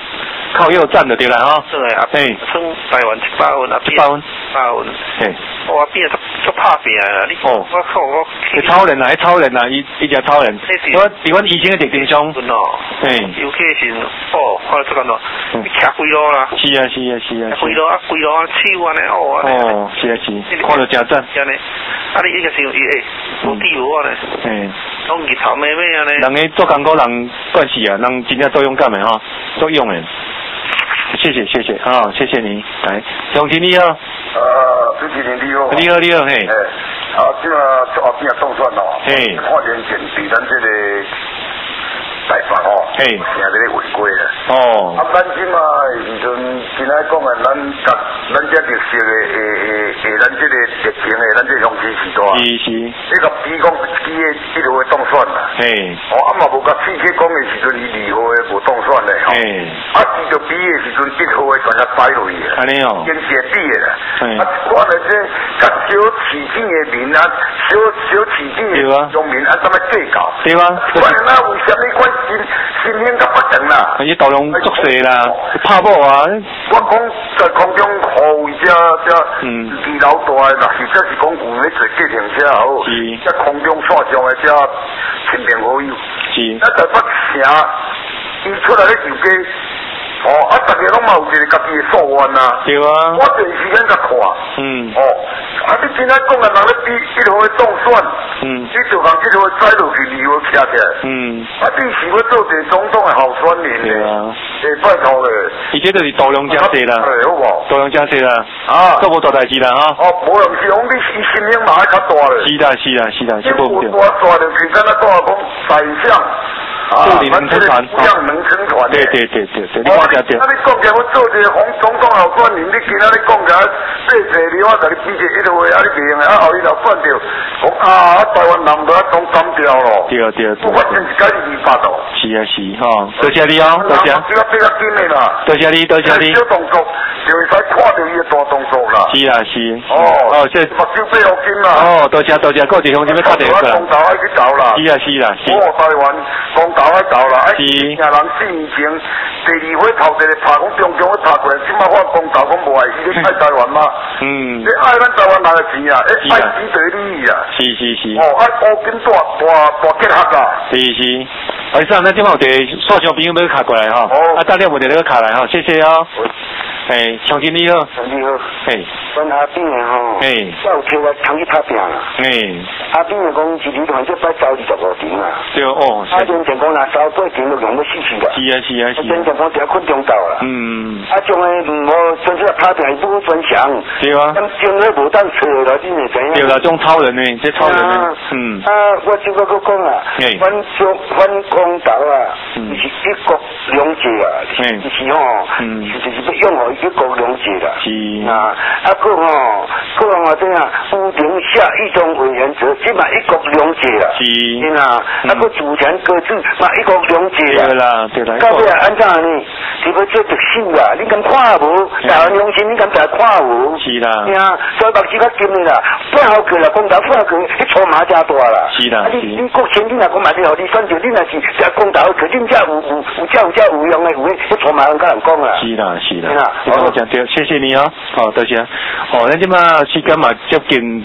靠右站的对啦哈。 对啊，算台湾100分啊，100分。 嘿。 我变足拍拼啊！你我靠我。 超人啊，超人啊，一只超人。我阮以前的电商。 嘿。尤其是看到这个喏，你骑几路啦？ 是啊。几路啊，手安尼哦，是，看到真赞。 真嘞，啊你一个想无底无啊咧。拢日头妹妹啊咧。 人个做工作人关系啊，人真正做勇敢的哈，做勇的。谢谢啊，谢谢你来，乡亲你好。 主持人你好。 你好嘿。 即个后边动算哦。嘿。看年前对咱这个台北成日咧违规啦。咱即嘛时阵今仔讲啊，咱这绿色的咱这个热情的咱这乡亲时代。是。你甲比讲1号当选啦。嘿。嘛无甲4K讲的时阵，伊2号的无当选咧吼。伊就比的时阵1号的全部摆落去啊。安尼哦。跟写比的啦。我咧这甲小市井的民啊，小市井的乡民怎么计较？ 对吗？ 可能为什么款新兴甲不等啦？ 伊道路作势啦，拍某啊！ 我讲在空中护卫遮二楼大的，若是这是讲有咧坐计程车好，遮空中线上的遮亲朋好友，咱台北城伊出来咧游街。大家拢嘛有一个家己的所愿啊。对啊。我第一时间甲看。你今仔讲啊，人咧比1号的当选。你就讲1号载落去2号骑起来。你是要做一个总统的候选人。对啊。拜托咧。 伊这就是度量真济啦。好无？度量真济啦。做无大代志啦无毋是讲你心情嘛爱较大咧。是啦。因为我抓落去，敢若讲宰相。 助理能撑船， 对， 你讲正对。 你讲起我做一个总统候选人，你今仔日讲起细你我甲你比一1号的，你袂用的，后日若选着，讲台湾人无总干掉咯。对。我真是解你200咯。 是多谢你哦，多谢。 比较紧的啦。 多谢你。 小动作就会使看到伊的大动作啦。 是。 这目睭背好紧啦。 多谢，各地乡亲要打电话。 公投爱去走啦。 是。 台湾公投爱走啦。是。人4年前第2回头一个拍讲中共去拍过来，即摆我公投讲无爱，伊咧爱台湾嘛。你爱咱台湾人的钱啊，爱钱就利益啊。是。爱乌金大结合啊。是。好， 上咱即摆有一个线上朋友要卡过来吼。大家问题要卡来吼，谢谢哦。乡亲你好。 阮阿炳的吼，我有听我通去打拼啦。阿炳的讲一年团就摆走25场啦。对真正讲若38场就用要死去啦。是。真正讲伫困中岛啦。种的无真正打拼不够专长。对啊。种的无当找啦，你会知影？ 对啦，种超人呢，这超人呢。 我只不过讲啊，阮公投啊，是一国两制啊，就是吼，就是要拥护一国两制啦。是。个这样乌平下一中委员则即嘛1国2制啦。是。个主权各自嘛1国2制啦。对啦。到尾安怎呢？是要做特首啦，你敢看无？台湾乡亲你敢看无？是啦。所以目睭较金的啦，背后去啦，公投背后去，迄筹码真大啦。是啦。你国前你若讲嘛是互你选择，你若是只公投，肯定有用的，有迄筹码很甲人讲啦。是啦。 我讲对，谢谢你哦。多谢。咱即马时间嘛接近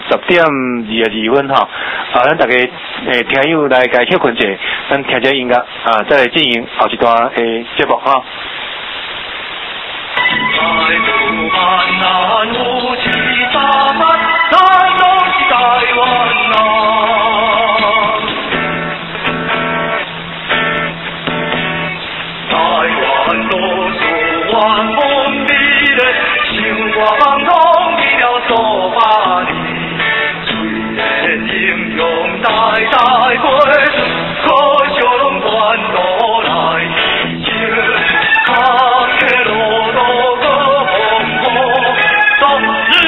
10:22分吼。咱大家听友来家休困者，咱听音乐再来进行后一段节目哈。在路漫漫无际沙漠，那都是台湾啊！台湾多数万风的人，想光通起了所把你，虽然英勇代归，可想关岛来救。看起路路个风波，昨日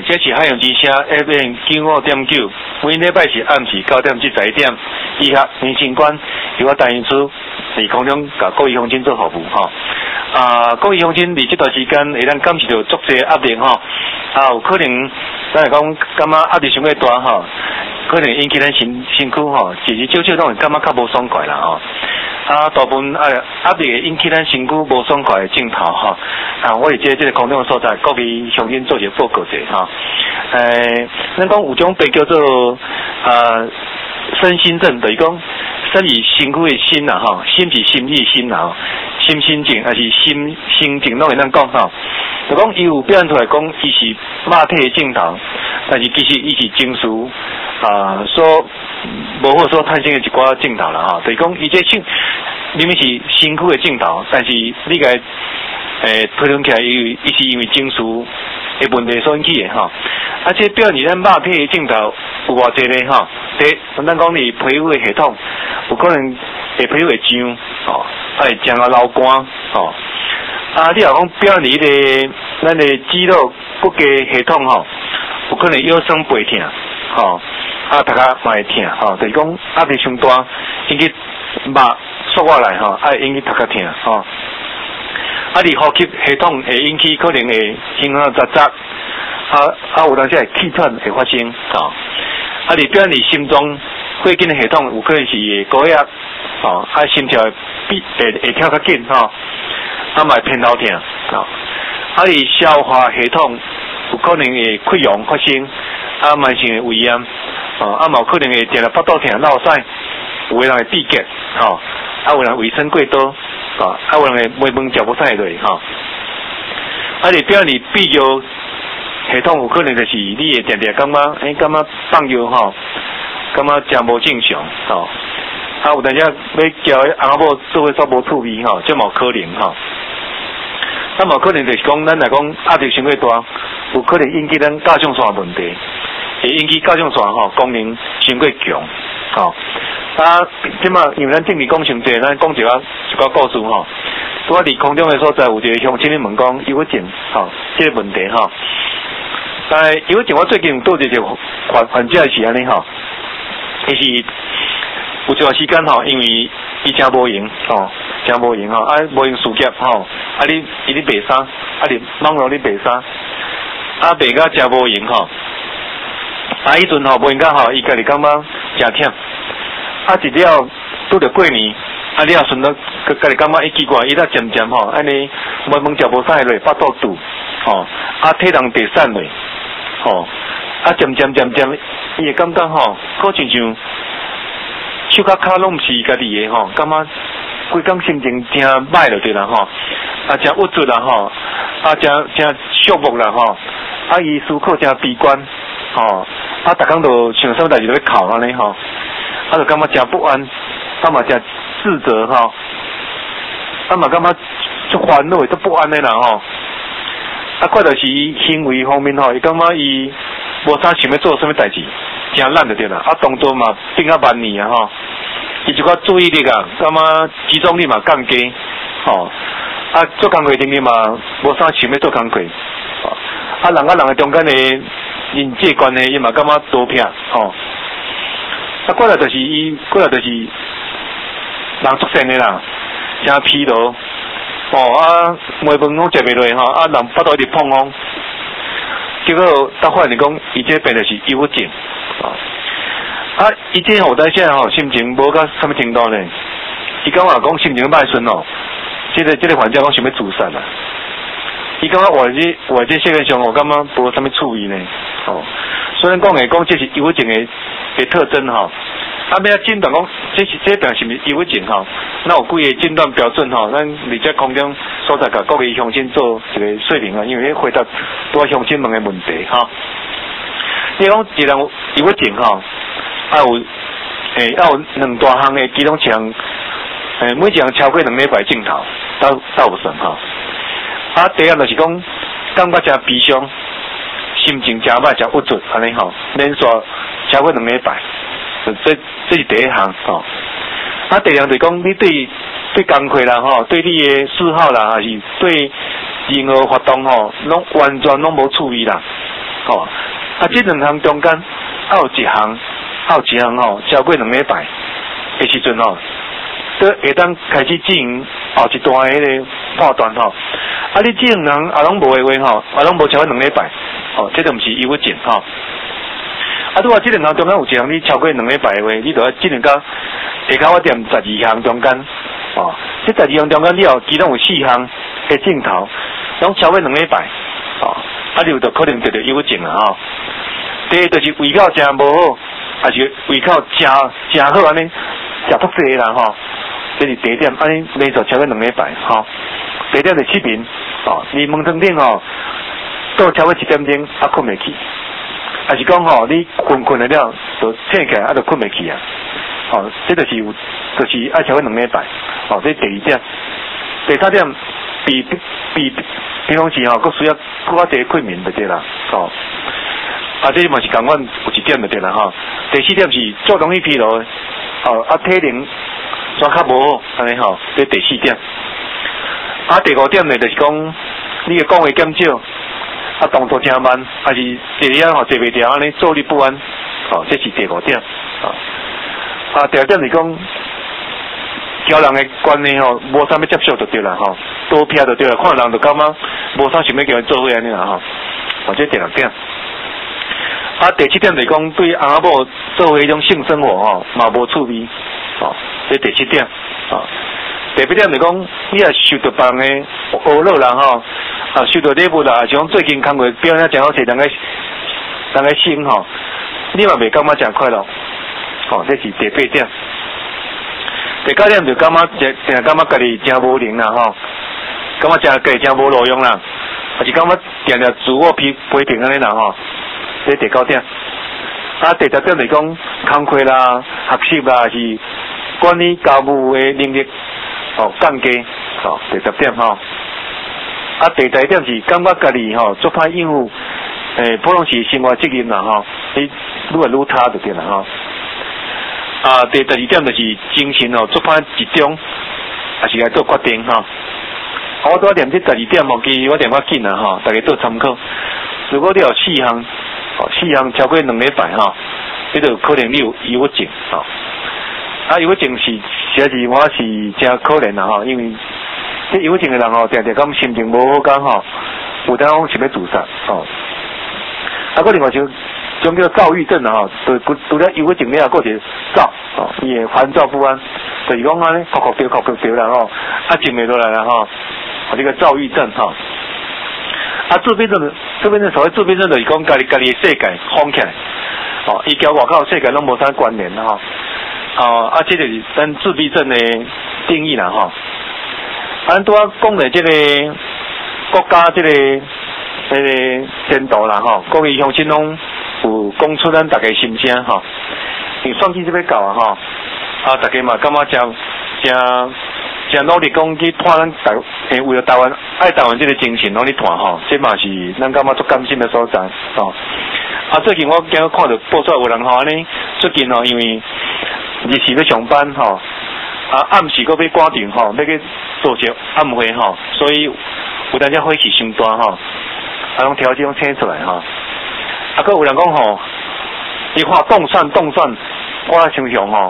这是海洋之声 FM 95.9，每礼拜是暗时9点至11点，以下年轻观由我陈英珠在空中甲各位乡亲做服务哈。各位乡亲，伫这段时间会咱感受到足侪压力哈，有可能咱来讲感觉压力伤过大哈，可能引起咱身躯哈，时时少少拢会感觉较无爽快啦吼。大部分压力会引起咱身躯无爽快的症头哈。我会借这个空中的所在，各位乡亲做一个报告者哈。咱讲有种被叫做身心症，就是讲身是身躯的心啦吼，心是心理的心啦吼，心情还是心情拢会咱讲吼。就讲伊有表现出来讲，伊是肉体的症头，但是其实伊是情绪所无好所产生的一寡症头啦吼。就是讲伊这明明是身躯的症头，但是你个推论起来，伊是因为情绪的问题所引起的吼。这表现咱肉体的症头有偌济咧吼。第一，咱讲你皮肤的系统，有可能皮肤会痒吼，会长流汗吼。你若讲表现咧咱的肌肉骨骼系统吼，有可能腰酸背痛吼，大家嘛会痛吼，就是讲压力伤大，引起肉缩下来吼，引起头壳痛吼。你呼吸系统会引起可能会胸口扎扎，有当时会气喘会发生吼。你表现心脏血经的系统有可能是会高压吼，心跳会跳较紧吼，嘛会偏头痛吼。你消化系统有可能会溃疡发生，慢性的胃炎嘛有可能会定了腹肚痛、落屎，有的人会闭结吼，有人卫生过多有人会糜饭食无晒落吼。你表现泌尿系统有可能就是你会定定感觉放尿吼，感觉真无正常吼。有当时要叫翁仔某做伙煞无趣味吼，这嘛有可能吼。嘛有可能就是讲咱来讲压力伤过大，有可能引起咱甲状腺问题，会引起甲状腺吼功能伤过强吼。即嘛因为咱正面讲伤济，咱讲一寡故事吼。我伫空中的所在有一个乡亲咧问讲忧郁症吼，这个问题吼。忧郁症我最近拄一个患者是安尼吼，伊是有一段时间吼，因为伊真无闲吼，无闲事业吼，伊咧卖衫，伫网络咧卖衫，卖甲真无闲吼，迄阵吼无闲甲吼，伊家己感觉真忝，一了拄着过年，了顺到家己感觉奇怪，伊渐渐吼，安尼糜饭食无晒落，腹肚肚吼，体重地散落吼，渐渐，伊会感觉吼，好亲像手甲脚拢毋是家己的吼，感觉规工心情真歹了对啦吼，真郁卒啦吼，真寂寞啦吼，伊思考真悲观吼，逐工都想啥物代志都要哭安尼吼，就感觉真不安，嘛真自责吼，嘛感觉足烦恼足不安的啦吼。怪就是伊行为方面吼，伊感觉伊无啥想要做啥物代志，真懒就对啦。动作嘛变较慢腻吼，伊一寡注意力感觉集中力嘛降低吼。做工课顶面嘛无啥想要做工课，人甲人的中间的人际关系伊嘛感觉多偏吼。过来就是人出现的啦，真疲劳。糜饭拢食袂落吼，人腹肚一直碰风，结果发现讲，伊这病就是忧郁症。伊这有当时吼心情无到什么程度呢？伊感觉讲心情歹顺哦，这个患者讲想要自杀啦。伊感觉活这世界上，我感觉无什么趣味呢。虽然讲这是忧郁症的特征吼。要诊断讲，这病是毋是忧郁症吼？那有几个诊断标准吼？咱伫这空中所在甲各位乡亲做一个说明啊，因为回答多乡亲问的问题吼。你讲一人有忧郁症吼，有两大项的其中一项，每一项超过2礼拜症头，倒有算吼。第二就是讲，感觉真悲伤，心情真歹，真郁卒安尼吼，连续超过2礼拜。这是第一项吼。第二就是讲，你对工课啦吼，对你的嗜好啦，还是对任何活动吼，完全拢无趣味啦。 哦，啊，这两项中间还有一项吼，超过2礼拜的时阵吼，都会当开始进行后一段迄个判断吼。啊，你这两项也拢无的话吼，也拢无超过2礼拜，哦，这就毋是忧郁症吼。啊，如果这两项中间有一项你超过2礼拜的话，你就要这两个下口我点12项中间，哦，这12项中间了，其中有4项的镜头拢超过2礼拜，哦，啊，你就可能得忧郁症啊吼。第二就是胃口真无好，还是胃口真好安尼，食足济啦吼。这是第一点，安尼连续超过2礼拜吼。第二点就失眠，哦，你门床顶吼到超过1点钟啊困袂去。还是讲吼，你困了了，就醒起来啊，就困袂去啊。哦，这就是爱超过2礼拜。哦，这第二点。第三点，比平常时吼，佫需要佫较侪睡眠就对啦。哦，啊，这嘛是共阮有一点就对啦吼。第四点是做容易疲劳的，哦，啊，体能煞较无好，安尼吼，这第四点。啊，第五点呢，就是讲你的讲话减少。啊，动作真慢，还是坐咧吼坐袂调安尼，坐立不安，哦，这是第5点。啊，第6点是讲，交人的观念吼，无啥要接受就对啦吼，多瞥就对啦，看人就感觉无啥想要叫伊做伙安尼啦吼。哦，这第6点。啊，第7点就是讲对翁仔某做伙迄种性生活吼，嘛无趣味，哦，这第7点。哦，第8点就是讲，你也受到别人的侮辱啦吼。啊，受到礼物啦，像最近工会表演真好势，人个心吼，你嘛袂感觉真快乐，哦，这是第8点。第9点就感觉真感觉家己真无能啦吼，感觉家己真无路用啦，还是感觉定定自我批评安尼啦吼，这第9点。啊，第10点就是讲工课啦、学习啦，是管理家务的能力，哦，降低，哦，第10点吼。啊，第11点是感觉家己吼做歹应付，普通时生活责任啦吼，你愈来愈差就对啦吼。啊，第12点就是精神吼做歹集中，还是来做决定吼。我多点这12点吼，其实我点较紧啦吼，大家做参考。如果你有4项超过2礼拜吼，你就可能你有忧郁症吼。啊，忧郁症是实在是我是真可怜啦吼，因为。这忧郁症的人吼，常常讲心情无好讲吼，有当讲想要自杀吼。啊，个另外就种叫躁郁症吼，除了忧郁症了，个是躁哦，伊会烦躁不安，就是讲安尼，哭掉啦吼，啊静袂落来啦吼，这个躁郁症吼。啊，自闭症所谓自闭症就是讲家己的世界封起来，哦，伊交外口世界拢无啥关联吼。哦，啊，这就是咱自闭症的定义啦吼。咱拄仔讲的这个国家这个前途啦吼，各位乡亲拢有讲出咱大家心声吼。因为选举这要到啊吼，啊大家嘛感觉真努力讲去拖咱为了台湾爱台湾这个精神拢去拖吼，这嘛是咱感觉足甘心的所在吼。啊最近我今日看到报纸有人吼安尼，最近吼因为日时要上班吼。啊，暗时搁要赶场吼，要去做些暗会吼，所以有当时火气伤大吼，啊，拢条件请出来吼。啊，搁有人讲吼，伊看动算，我想象吼，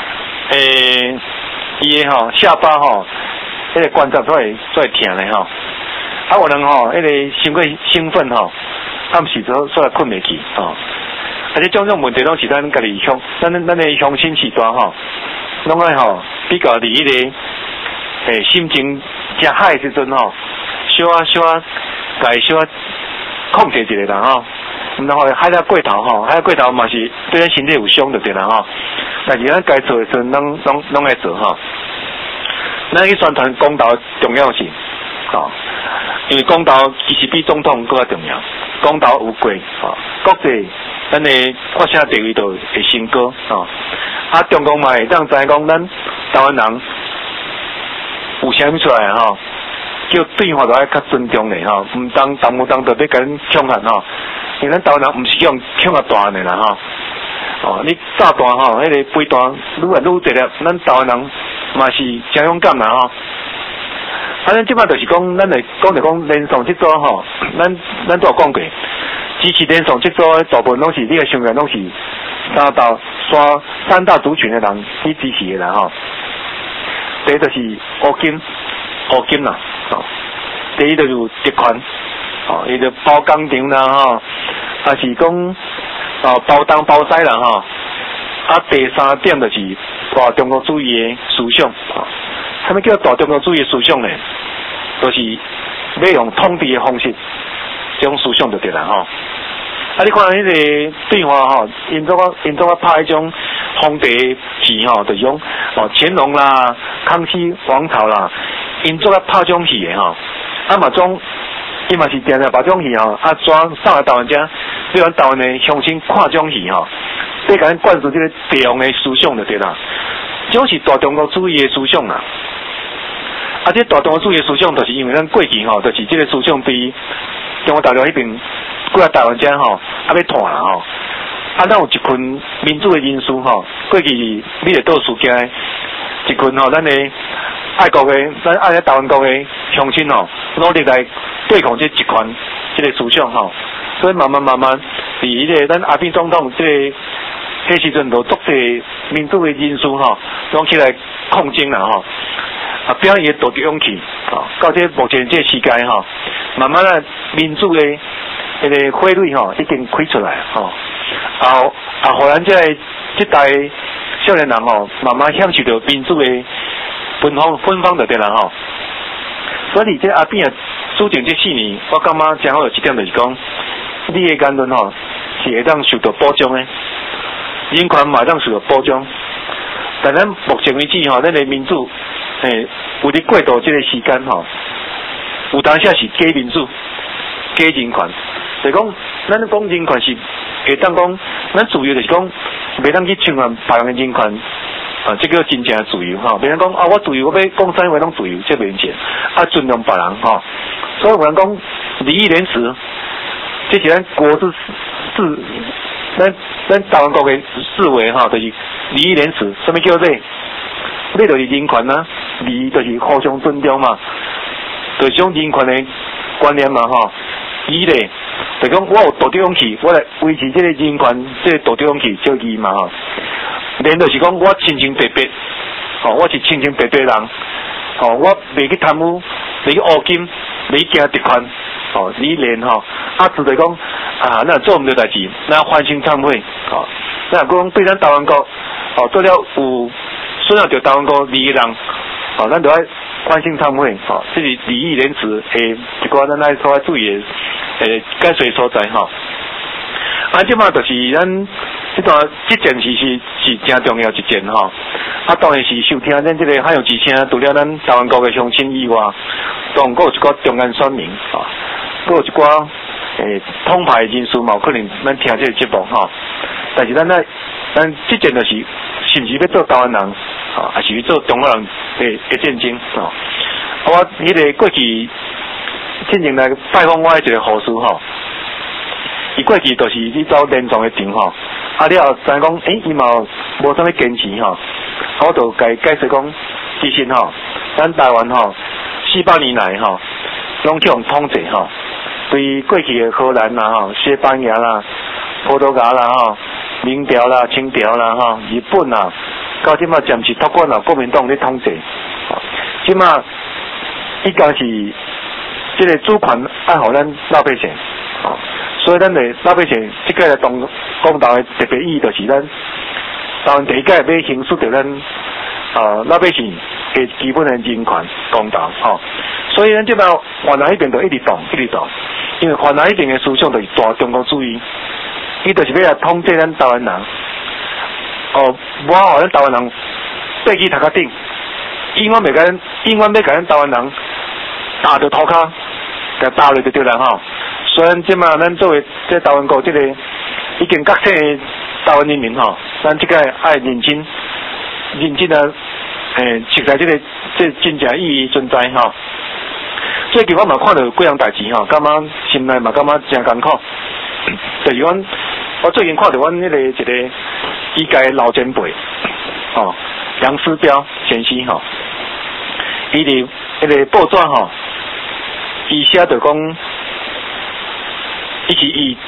伊吼下巴吼，迄个关节都会疼咧吼。啊，有人吼，迄个伤过兴奋吼，暗时都煞困袂去吼。而且种问题拢是咱家己咱的乡亲时代吼。拢爱吼比较伫迄个心情真嗨时阵吼，小啊，家小啊控制一下啦吼，毋然后嗨了过头吼，嗨了过头嘛是对咱身体有伤就对啦吼。但是咱该做的时阵，拢爱做吼。咱去宣传公道重要性，吼，因为公道其实比总统更加重要。公道有过吼，国际咱的发声地位就会升高吼。啊，中共嘛会当知讲，咱台湾人有声出来吼，叫对话都爱较尊重的吼，唔当要甲咱抢汉吼，因为咱台湾人唔是用抢啊大的啦吼。哦，你炸弹吼，迄个飞弹愈来愈侪粒，咱台湾人嘛是真勇敢啦吼。反正即摆就是讲，咱来讲就讲连上即组吼，咱都有讲过， 支持连上这个大部分拢是你个成员拢是三大族群的人去支持的人吼。第一就是乌金啦，第二就是集团，伊就包工厂啦吼，还是讲包东包西啦吼。第三点就是大中国主义的思想，什么叫大中国主义的思想呢？就是要用统治的方式，这种思想就对啦吼。你看迄个对话吼，因怎啊拍迄种皇帝戏吼，就是讲乾隆啦、康熙王朝啦，因怎啊拍种戏的吼，嘛种伊嘛是定定把种戏吼，送来台湾遮，叫咱台湾的乡亲看种戏吼，要甲咱灌输这个地方的思想就对啦，这种是大中国主义的思想啦。这大中国主义的思想，就是因为咱过去吼，就是这个思想对中国大陆迄边过来台湾遮吼，要传啦吼。咱有一群民主的因素吼，过去你会倒事件一群吼，咱的爱国的，咱爱台湾国的乡亲吼，努力来对抗这集团这个思想吼，所以慢慢，伫迄个咱阿扁总统这个迄时阵，就足侪民主的因素吼，拢起来抗争啦吼。表现大着勇气，到这目前这时间吼，慢慢的民主的迄个花蕊吼已经开出来吼，互咱这代少年人吼，慢慢享受到民主的芬芳就对啦吼。所以这阿扁啊，主政这4年，我感觉真好的一点就是讲，你的言论吼是会当受到保障的，人权嘛会当受到保障，但咱目前为止吼，咱的民主。为了过渡这个时间吼，有当下是假民主、假人权，就是讲，咱讲人权是会当讲，咱自由就是讲，袂当去侵犯别人的人权，这个真正的自由吼。别人讲我自由，我要讲啥话拢自由，这袂行。尊重别人吼，所以有人讲礼义廉耻，这是咱国之咱台湾国的思维吼，就是礼义廉耻。什么叫做？你就是人权啊，你就是互相尊重嘛，就是种人权的观念嘛吼。义咧，就讲我有道德勇气，我来维持这个人权，这个道德勇气叫义嘛吼。廉就是讲我清清白白，我是清清白白人，我袂去贪污，袂去乌金，袂去惊特权，你廉吼。只是讲咱做唔到代志，咱反省忏悔，咱讲对咱台湾国，做了有。损害到台湾国利益人，咱就要反省忏悔，这是礼义廉耻一个咱爱所注意的解说所在吼。即马就是咱这件事是真重要一件吼。当然是收听咱这个海洋之声，除了咱台湾国的乡亲以外，当然有一个中间选民有一寡统派人士嘛，可能咱听这个节目吼。但是咱这件就是是不是要做台湾人，还是要做中国人的战争？我迄个过去进前来拜访我的一个护士吼，伊过去就是去走连庄的场吼，你后知讲，伊嘛无啥物坚持吼，我就甲伊解释讲，其实吼，咱台湾吼400年来吼，拢去用统治吼，对过去的荷兰啦吼、西班牙啦、葡萄牙啦吼。明朝啦、清朝啦、日本啦，到即马暂时托管啦，国民党咧统治。即马伊家是这个主权爱互咱老百姓，所以咱的老百姓即个公道的特别意义，就是咱台湾第一届要行使着咱老百姓嘅基本的人权公道所以咱即马华南迄边就一直动，因为华南迄边的思想就是大中国主义。伊就是要来统治咱台湾人，我互咱台湾人爬去头壳顶，永远要甲咱台湾人打到头壳，甲打落就对啦吼。虽然即马咱作为这台湾国这个已经觉醒的台湾人民吼，咱即个爱认真啊，实在这真正意义存在吼。最近我嘛看到几样代志吼，感觉心内嘛感觉真艰苦。就是我最近看到阮一个医界老前辈，杨思彪先生吼，伊伫迄个报纸吼，伊写着讲，伊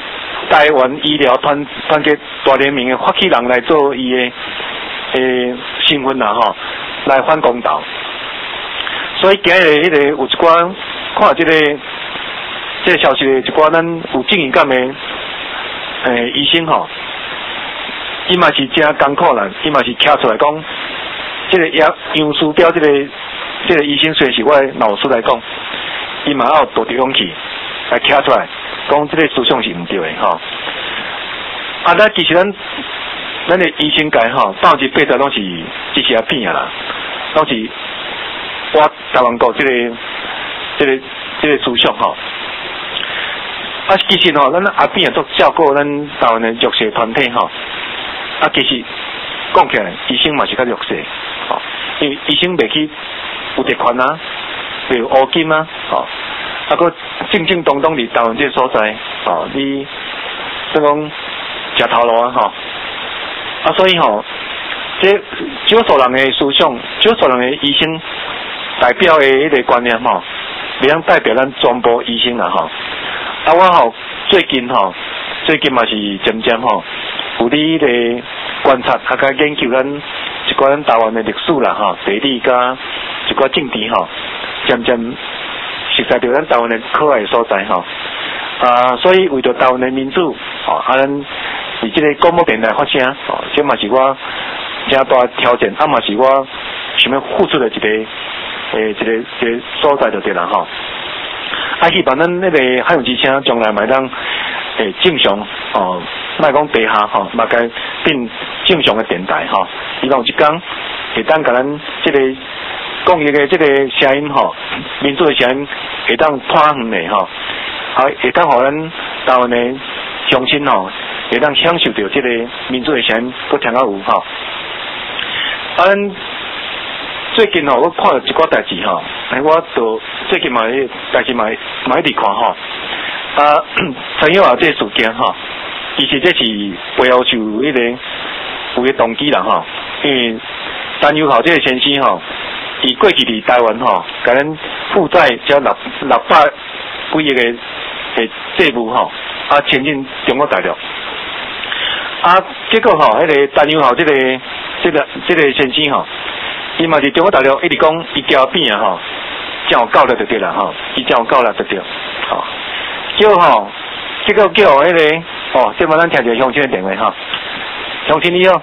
台湾医疗团结大联盟的发起人来做伊的身份啦吼，来反公道。所以今日迄个有一寡看这个消息的一寡咱有正义感的医生吼，伊嘛是真艰苦啦，伊嘛是徛出来讲，这个杨书标这个医生虽然是我的老师来讲，伊嘛要有大的勇气来徛出来，讲这个思想是唔对的吼。那其实咱的医生界吼，80%拢是一时变啊啦，拢是我台湾国这个思想吼。其实吼，咱阿扁都照顾咱台湾的弱势团体吼。其实讲起来，医生嘛是较弱势，吼，因为医生袂去有特权啊，袂有乌金啊，吼，个正正当当伫台湾这个所在，吼，你即讲食头路啊，吼，所以吼，这少数人的思想，少数人的医生代表的迄个观念吼，袂通代表咱全部医生啦，吼。我吼最近嘛是渐渐吼。有你的观察，甲研究咱一寡咱台湾的历史啦，吼，地理甲一寡政治吼，渐渐熟悉到咱台湾的可爱所在吼。所以为着台湾的民主，咱伫这个广播电台发声，这嘛是我真大挑战，嘛是我想要付出的一个所在就对啦吼。希望咱那个海洋之声将来嘛当正常莫讲地下吼，嘛该变正常的电台吼。希望有一天会当甲咱这个讲义的这个声音吼，民主的声音会当传远的吼，会当互咱台湾的乡亲吼，会当享受到这个民主的声音，搁听较有吼。咱最近吼，我看了一寡代志吼，我就最近嘛代志嘛一直看吼。陈友华这个事件吼。其实这是背后是有个动机啦吼，因为陈友豪这个先生吼，伊过去伫台湾吼，甲咱负债只600几亿的债务吼，前进中国大陆，结果吼，迄个陈友豪这个先生吼，伊嘛是中国大陆一直讲伊交变啊吼，真有够力就对啦吼，伊真有够力就对，吼，结果吼。这个叫迄个这马咱听一下乡亲的电话哈，乡亲你好，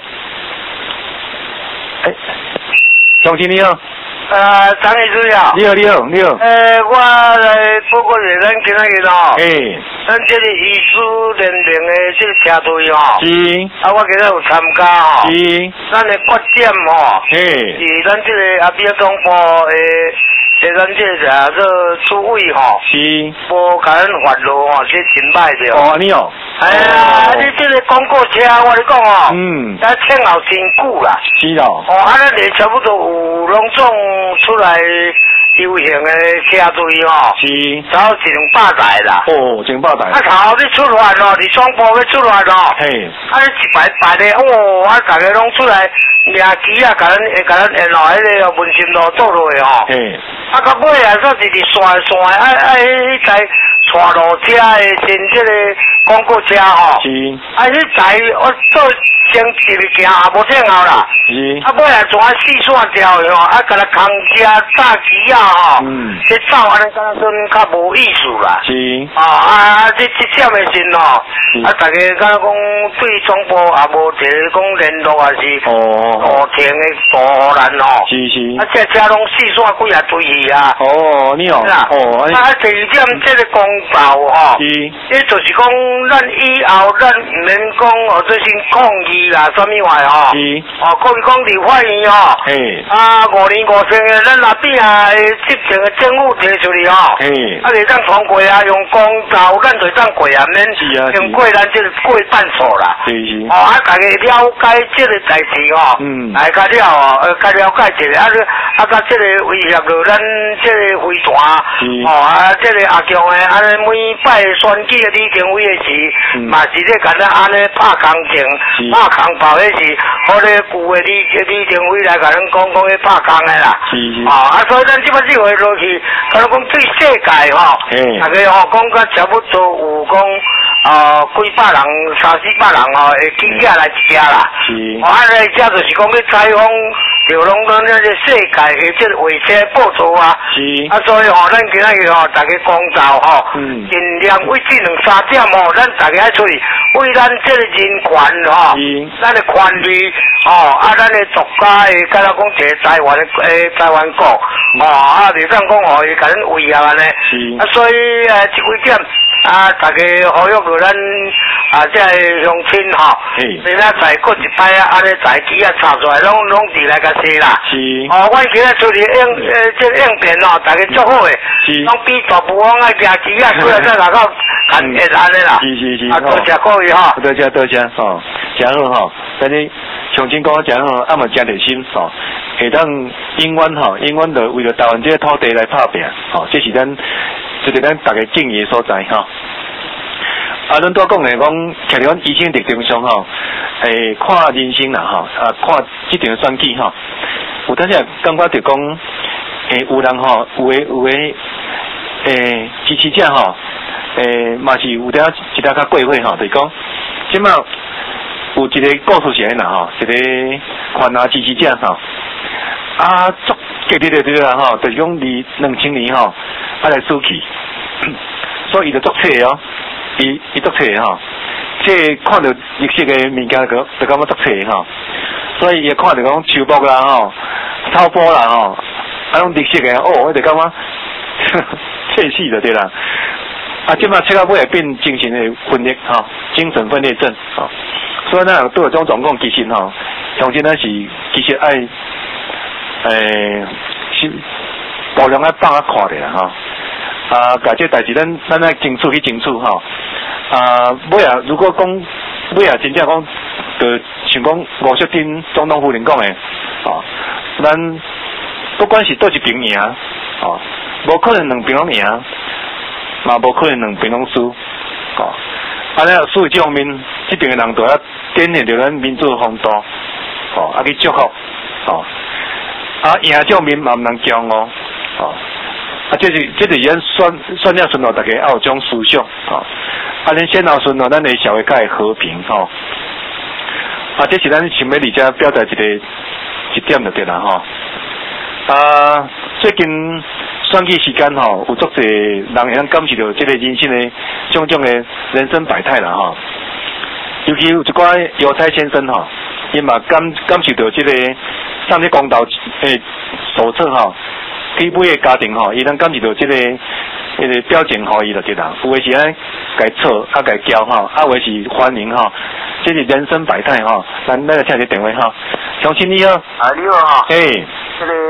乡亲你好， 张医师呀， 你好， 我来报告一下，咱今仔日吼，咱这个医师联盟的这个车队吼， 是， 我今仔有参加吼， 是， 咱的缺点吼，是咱这个阿扁总部咱这个主委吼， 是， 无甲咱发落吼，这真歹着。 你哦。 你这个广告车，我跟你讲哦，咱请候真久啦。 是哦。 咱咧差不多有拢总出来游行的车队吼， 是， 差不多100台啦。 100台。 头你出发咯，你双步要出发咯。 嘿。 你一排排的，大家拢出来。名旗甲咱沿路迄个文心路走落去吼，到尾啊，煞是伫线迄台带路车的真这个广告车吼，迄台我做先一直行也无听后啦，尾啊全四线条的吼，甲咱空车炸旗吼，这走安尼敢若算较无意思啦，这点的时吼，大家敢若讲对总部也无提讲联络也是。停的大难吼，这车拢四线几啊堆去啊。 你哦。 第二点，这个公道吼，这就是讲，咱以后咱唔免讲最先抗议啦，什么话吼。可以讲立法院吼，5年5千的，咱那边执政的政府提出去吼，会当通过用公道，咱就当过免经过咱这个过半数啦。大家了解这个代志吼。来较了哦，较了解一下，甲这个威胁到咱这个飞船，这个阿强的安尼每摆选举的李登辉的时，嘛是咧甲咱安尼拍工程、拍工炮，迄是好咧旧的李登辉来甲咱讲咧拍工的啦。所以咱即摆这回落去，敢若讲对世界吼，大家讲甲差不多有讲几百人、300-400人会起起来吃啦。是。安尼遮就是讲要采访刘龙跟那个世界的这卫生报道啊。是。所以咱今仔日大家公道尽量为这2-3点咱大家出去为咱这个人权咱的权利咱的国家的，敢若讲一个台湾国袂当讲伊甲咱威胁安尼。是。所以这几点。大家呼吁到咱这乡亲你那在过一摆安尼在机查出来，拢伫来甲说啦。是。阮今仔出去这应变大家做好诶。是。拢比大部分爱行机出来再来到安尼啦。是。多谢各位多谢真好但是乡亲讲真好，嘛真热心会当永远就为了台湾这个土地来拍拼这是咱大家敬意所在咱多讲咧，讲徛伫阮医生立场上看人生啦看这场选举有当时感觉就讲有人有诶支持者嘛是有点较过火就是讲即马有一个故事是安啦一个宽拿支持者足激烈的啦就是讲2000年来输去，所以伊就作册伊作册这看到绿色的物件就感觉作册所以伊看到讲树木啦草坡啦拢绿色的伊就感觉切死就对啦。即马切到尾会变精神的分裂精神分裂症所以咱对这种状况其实乡亲咱是其实爱保量爱放看的啦甲这代志咱爱争取去争取尾如果讲尾真正讲就像讲吴淑珍总统夫人讲的咱不管是倒一边赢无可能2边拢赢嘛无可能2边拢输安尼输这方面这边的人都要展现着咱民主的风度去祝福赢这方面嘛毋能骄傲这是咱选了顺后，大家要有种思想咱选后顺后，咱的社会较会和平这是咱想要伫遮表达一点就对啦最近选举时间有足侪人会感受到这个人生的种种的人生百态啦尤其有一寡邮差先生伊嘛感受到这个上这公道手册基本的家庭伊能感受到这个表情伊就对啦。有的是爱该错该骄有的是欢迎这是人生百态咱来听一个电话乡亲你好。 你好这个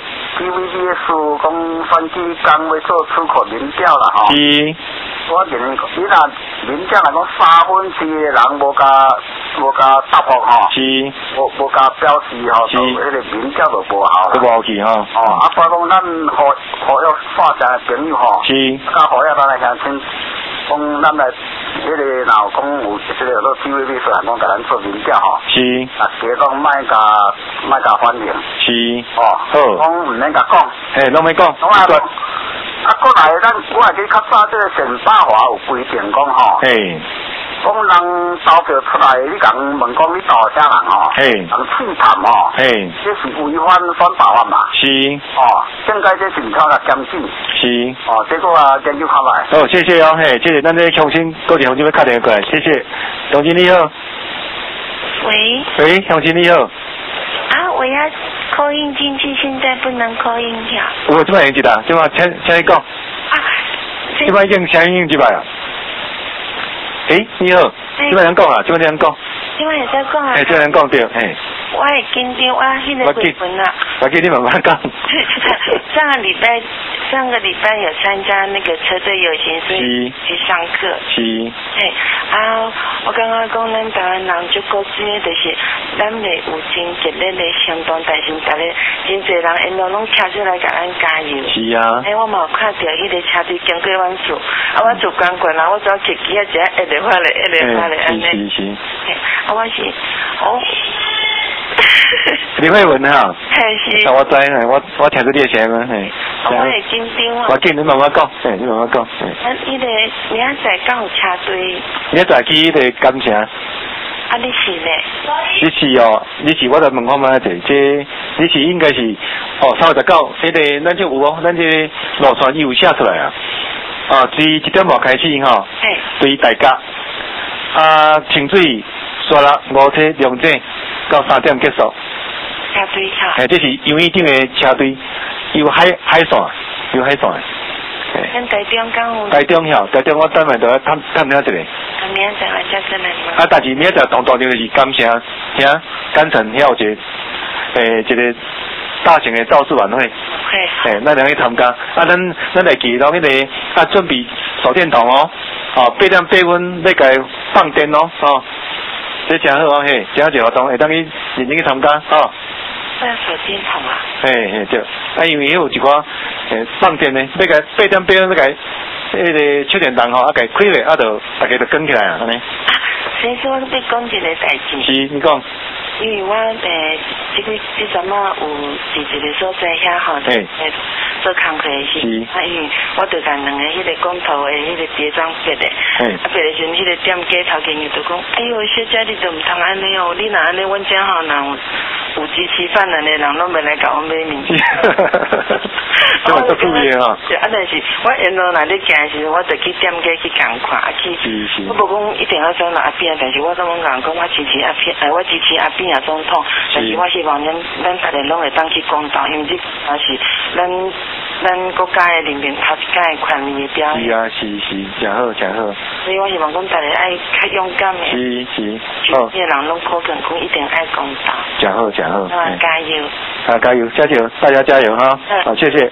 TVB 的事讲选举刚要做出口民调啦是。我认为你若民调来讲3分之的人无加答复是。无加表示就迄个民调就无效啦。都无效去所以讲咱互约发展的朋友是。甲互约咱来乡亲讲咱来迄个若讲有这个做 TVB 出来讲，甲咱做民调是。加讲卖甲反应是。好。讲毋免甲讲。 拢免讲。 过来我会记较早这个宪法法有规定讲讲人投票出来，你讲问讲你投啥人人试探这是违反选罢法嘛？是。应该这是唔靠甲检举。是。这个研究看来。 谢谢谢谢咱这乡亲，多谢乡亲要打电话过来，谢谢。乡亲你好。喂，乡亲你好。 我要扣印进去，现在不能扣印票。 我这摆用几打？这摆请你讲。这摆已经请用几摆啊？你好，这摆人讲啊，这摆人讲。 这摆也在讲啊。 这人讲对， 我会紧张，我迄个回分啦。 我记你慢慢讲。 上个礼拜有参加那个车队游行，所以去上课。是。我刚刚讲咱台湾人足够知的，就是咱袂有真激烈的行动，但是大家真侪人因拢跳出来甲咱加油。是啊。我嘛有看到迄个车队经过阮厝，我住公馆啦，我走骑机一直一直发咧安尼。是。我是李慧文哈。 是。 我知，我听过你的声音嘿。 我会紧张啊。 我见你慢慢讲，你慢慢讲。 伊个明仔载刚有车队。 明仔载去迄个感情。 啊，你是咧？ 你是哦，你是我来问看卖者，这你是应该是哦，39，迄个咱就有哦，咱这路线伊有写出来啊。哦，自1点半开始吼，对大家清水、沙拉、五车、两井到3点结束。 车队哈。 这是游泳顶的车队，有海线，有海线。 咱台中讲有。 台中我等下就要探听一个。 明仔载我才过来嘛。 啊，但是明仔载同大场就是感谢遐干城遐有一个一个大型的造势晚会。咱两去参加。啊，咱来记到迄个准备手电筒哦，8点8分要甲放电哦，这真好哦，嘿，真好一个活动，会当去认真去参加哦。 放手电筒啊？ 对，因为有一寡放电呢，要甲8点8分要甲迄个手电筒吼，甲开咧，就大家就跟起来啊，安尼。 先说我要讲一个代志。 是，你讲。 因为我这阵嘛有伫一个所在遐吼，做工课时，因为我就甲两个迄个光头的迄个结账别的，别的时阵迄个店家头前就讲，哎呦，小姐你都唔通安尼哦，你若安尼，阮遮吼人有机器犯人的人拢袂来甲我买物件。 这么注意啊！ 但是我沿路若咧行时，我就去店家去共看，我无讲一定要走到阿边，但是我总讲我支持阿边，我支持阿边也总统，但是我希望咱大家拢会当去公道，因为这也是咱国家的人民头一届权利的表现。 是啊，是，真好。 所以我希望讲大家爱较勇敢的。 是。 哦。这人拢可能讲一定爱公道。 真好。 加油！ 加油！大家加油哈！好，谢谢。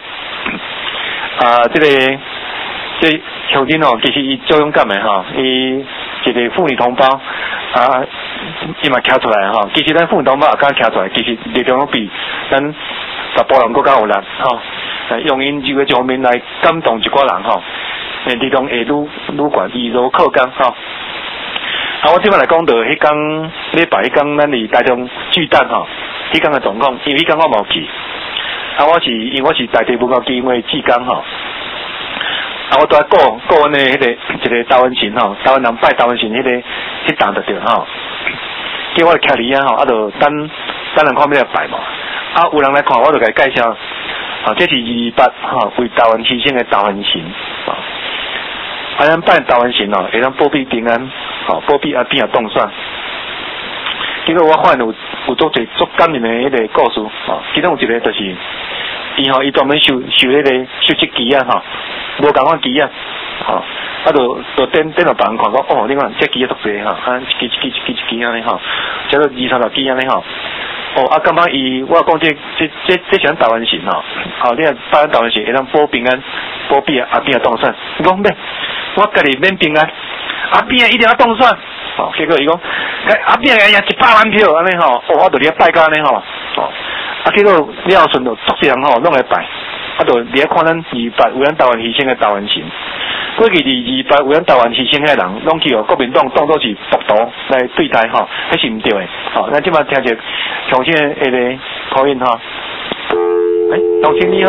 这乡亲哦，其实伊足勇敢的哈，伊一个妇女同胞伊嘛徛出来哈。其实咱妇女同胞也敢徛出来，其实力量拢比咱十波人更加有力哈。用因这个方面来感动一寡人哈，力量会愈悬，易如靠钢哈。我即摆来讲到迄天礼拜迄天，咱伫台中巨蛋吼，迄天的状况，因为迄天我冇去，因为我是台地文化基金会志工吼，我都在顾阮的迄个一个台湾神吼，台湾人拜台湾神迄档就对吼，叫我徛伫遐吼，就等人看要来拜嘛，有人来看，我就甲伊介绍，这是228吼，为台湾牺牲的台湾神，咱拜台湾神会当保庇平安。保庇阿边也动算，结果我发现有足感人的迄个故事，其中有一个就是，伊专门收迄个收集机啊无共款机啊，就点落别人看讲，哦，你看这机啊足济一支安尼叫做20-30支安尼感觉我讲这是台湾神你若拜台湾神会当保平安，保庇阿边也动算，你讲咩？我家己免平安。阿扁一定要动算，结果伊讲，阿扁赢100万票安尼我就伫遐拜甲安尼结果了顺就足些人拢来拜，就伫遐看咱228为咱台湾牺牲的台湾神，过去228为咱台湾牺牲的人，拢去国民党当作是毒徒来对待迄是毋对的，咱即摆听者乡亲的迄个口音乡亲你好，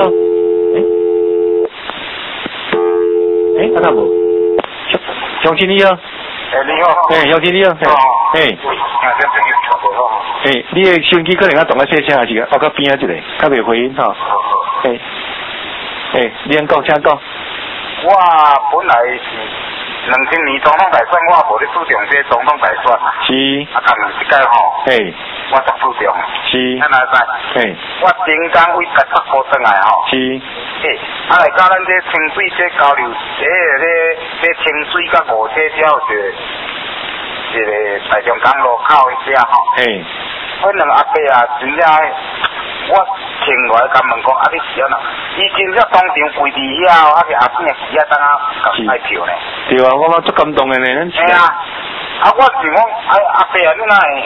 安那无？乡亲你好， 你好， 乡亲你好，你的手机可能动小声，还是后较边一个，较袂回音你先讲，请讲。 我本来是2000年总统大选，我无咧注重这总统大选是。 刚一届我足注重。 是。 咱知。我真刚为台北过转来是。 来甲咱这清水这交流，这清水甲5车只有一个台中港路口迄只阮两阿伯真正，我前来甲问讲，你是安怎？伊真正当场跪伫遐，是阿扁时等甲买票呢。 对啊，我足感动的呢，咱。 我是讲，阿伯你哪会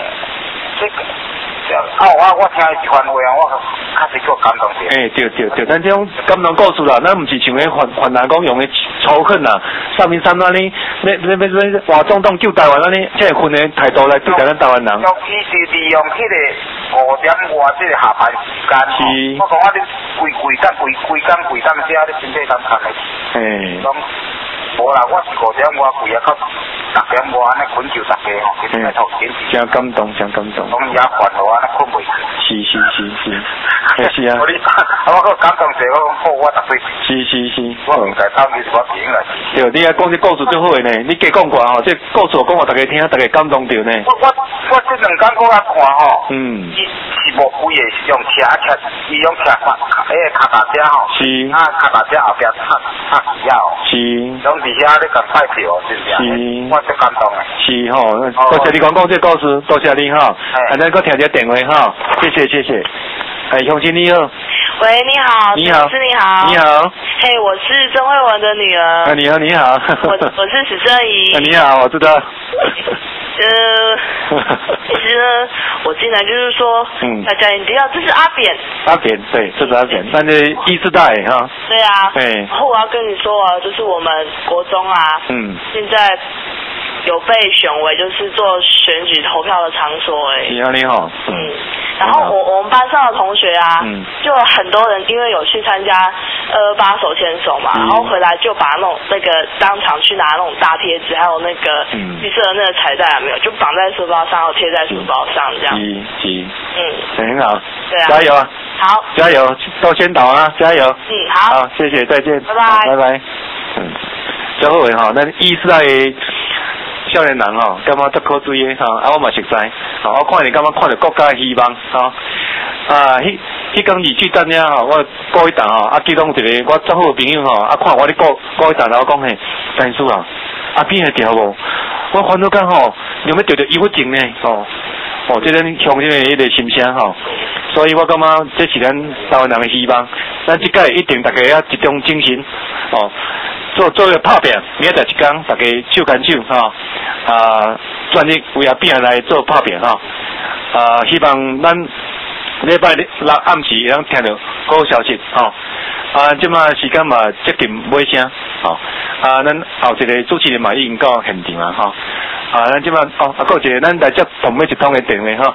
我听伊一番话我确实够感动着。对，咱这种感动故事啦，咱毋是像迄泛人讲用的仇恨啦，上面安尼，要换总统救台湾安尼，这份的态度来对待咱台湾人。 伊是利用迄个 5点外这个下班时间，我讲我你规工这你身体敢看的？讲无啦，我是5点外规啊，到6点外安尼困就大家吼，今日头前真感动。讲也烦我安尼困袂去。是。是啊。我个感动者，我讲好，我绝对。是。我唔该当你是我朋友来。对，你啊讲这故事最好的呢，你加讲过吼，这故事讲互大家听，大家感动着呢。我这2天我看吼，伊是无规个是用车，伊用车卡车吼，是卡车后壁插匙哦，是，拢伫遐咧甲派票，是不是？我最感动诶。是吼，多谢你讲这故事，多谢你哈，咱搁听一个电话哈，谢谢。乡亲你好。 喂，你好，老师你好。 你好。 嘿，我是曾慧文的女儿。 你好。 我是史正怡。 你好，我知道。 其实呢，我进来就是说，大家一定要，这是阿扁。 阿扁，对，这是阿扁，但是意识大哈。 对啊。然后我要跟你说啊，就是我们国中啊，现在有被选为就是做选举投票的场所你好。 然后我们班上的同学啊，就很多人因为有去参加228手牵手嘛，然后回来就把那个当场去拿那种大贴纸，还有那个绿色的那个彩带没有，就绑在书包上，然后贴在书包上这样。很好。对啊。加油啊！好。加油，都先倒啊！加油。好。好，谢谢，再见。拜拜。最好诶吼，咱意识到诶。少年人吼，感觉足可追诶吼，我嘛熟悉，我看你感觉看到国家的希望吼，迄天日去等遐吼，我过一档吼，其中一个我足好朋友吼，看我咧过一档，我讲嘿，陈叔啊，边会调无？我烦恼讲吼，有要调抑郁症呢这咱乡亲的迄个心声吼，所以我感觉这是咱台湾人的希望，咱即届一定大家要集中精神做个拍拼，明仔一天大家手牵手全力为阿扁来做拍拼希望咱礼拜六暗时会听到好消息即马时间嘛接近尾声咱后一个主持人嘛已经到现场啊咱即马还有一个咱来接同尾一通的电话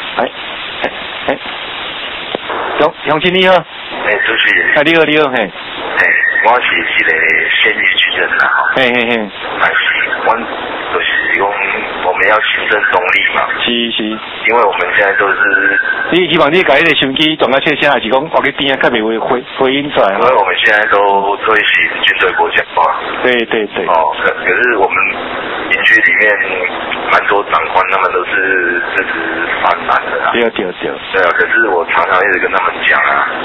乡亲你好。主持人。你好嘿。我是一个县议局的人但是我就是讲我们要行政中立嘛。是。因为我们现在都是。你希望你把那个手机转到线下，还是讲我去边啊，看没有回音出来？因为我们现在都推行军队国家化。对。可是我们邻居里面蛮多长官，他们都是支持泛蓝的对啊，可是我常常一直跟他们讲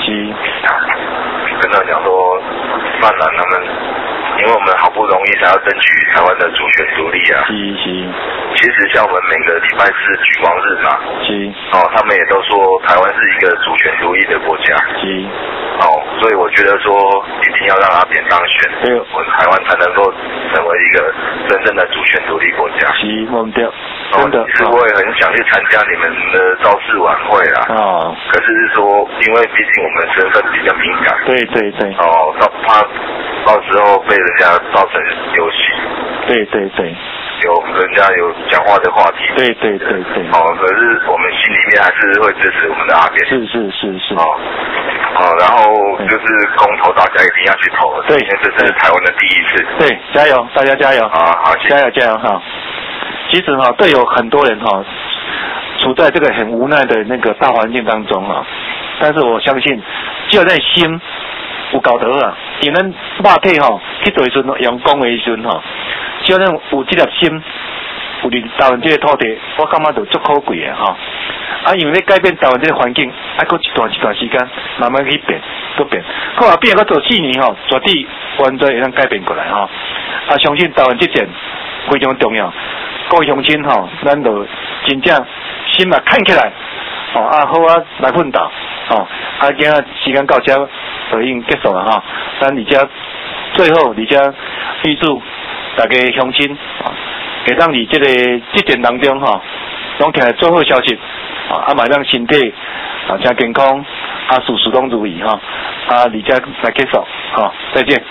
跟他们讲说，泛蓝他们，因为我们好不容易才要争取台湾的主权独立啊。其实像我们每个礼拜四举光日嘛。他们也都说台湾是一个主权独立的国家。所以我觉得说一定要让阿扁当选，我们台湾才能够成为一个真正的主权独立国家。真的。其实我也很想去参加你们的造势晚会啦。可是说，因为毕竟我们身份比较敏感。对。怕到时候被人家造成游戏。对。有人家有讲话的话题。对。可是我们心里面还是会支持我们的阿扁。是。然后就是公投，大家一定要去投。对，因为这是台湾的第一次。对，加油，大家加油。好，加油哈。其实对有很多人处在这个很无奈的那个大环境当中但是我相信，只要咱心有够得因为咱肉体去做时阵用讲的时阵只要咱有这粒心，有伫台湾这个土地，我感觉就足可贵的因为要改变台湾这个环境，还过一段时间，慢慢去变，可能变个做4年绝对完全会能改变过来相信台湾这件非常重要，各位乡亲咱就真正心看起来好来奋斗今仔时间到这就已经结束了咱而且最后而且预祝大家乡亲会当伫这件当中拢听最好消息嘛让身体真健康事事拢如意而且来结束再见。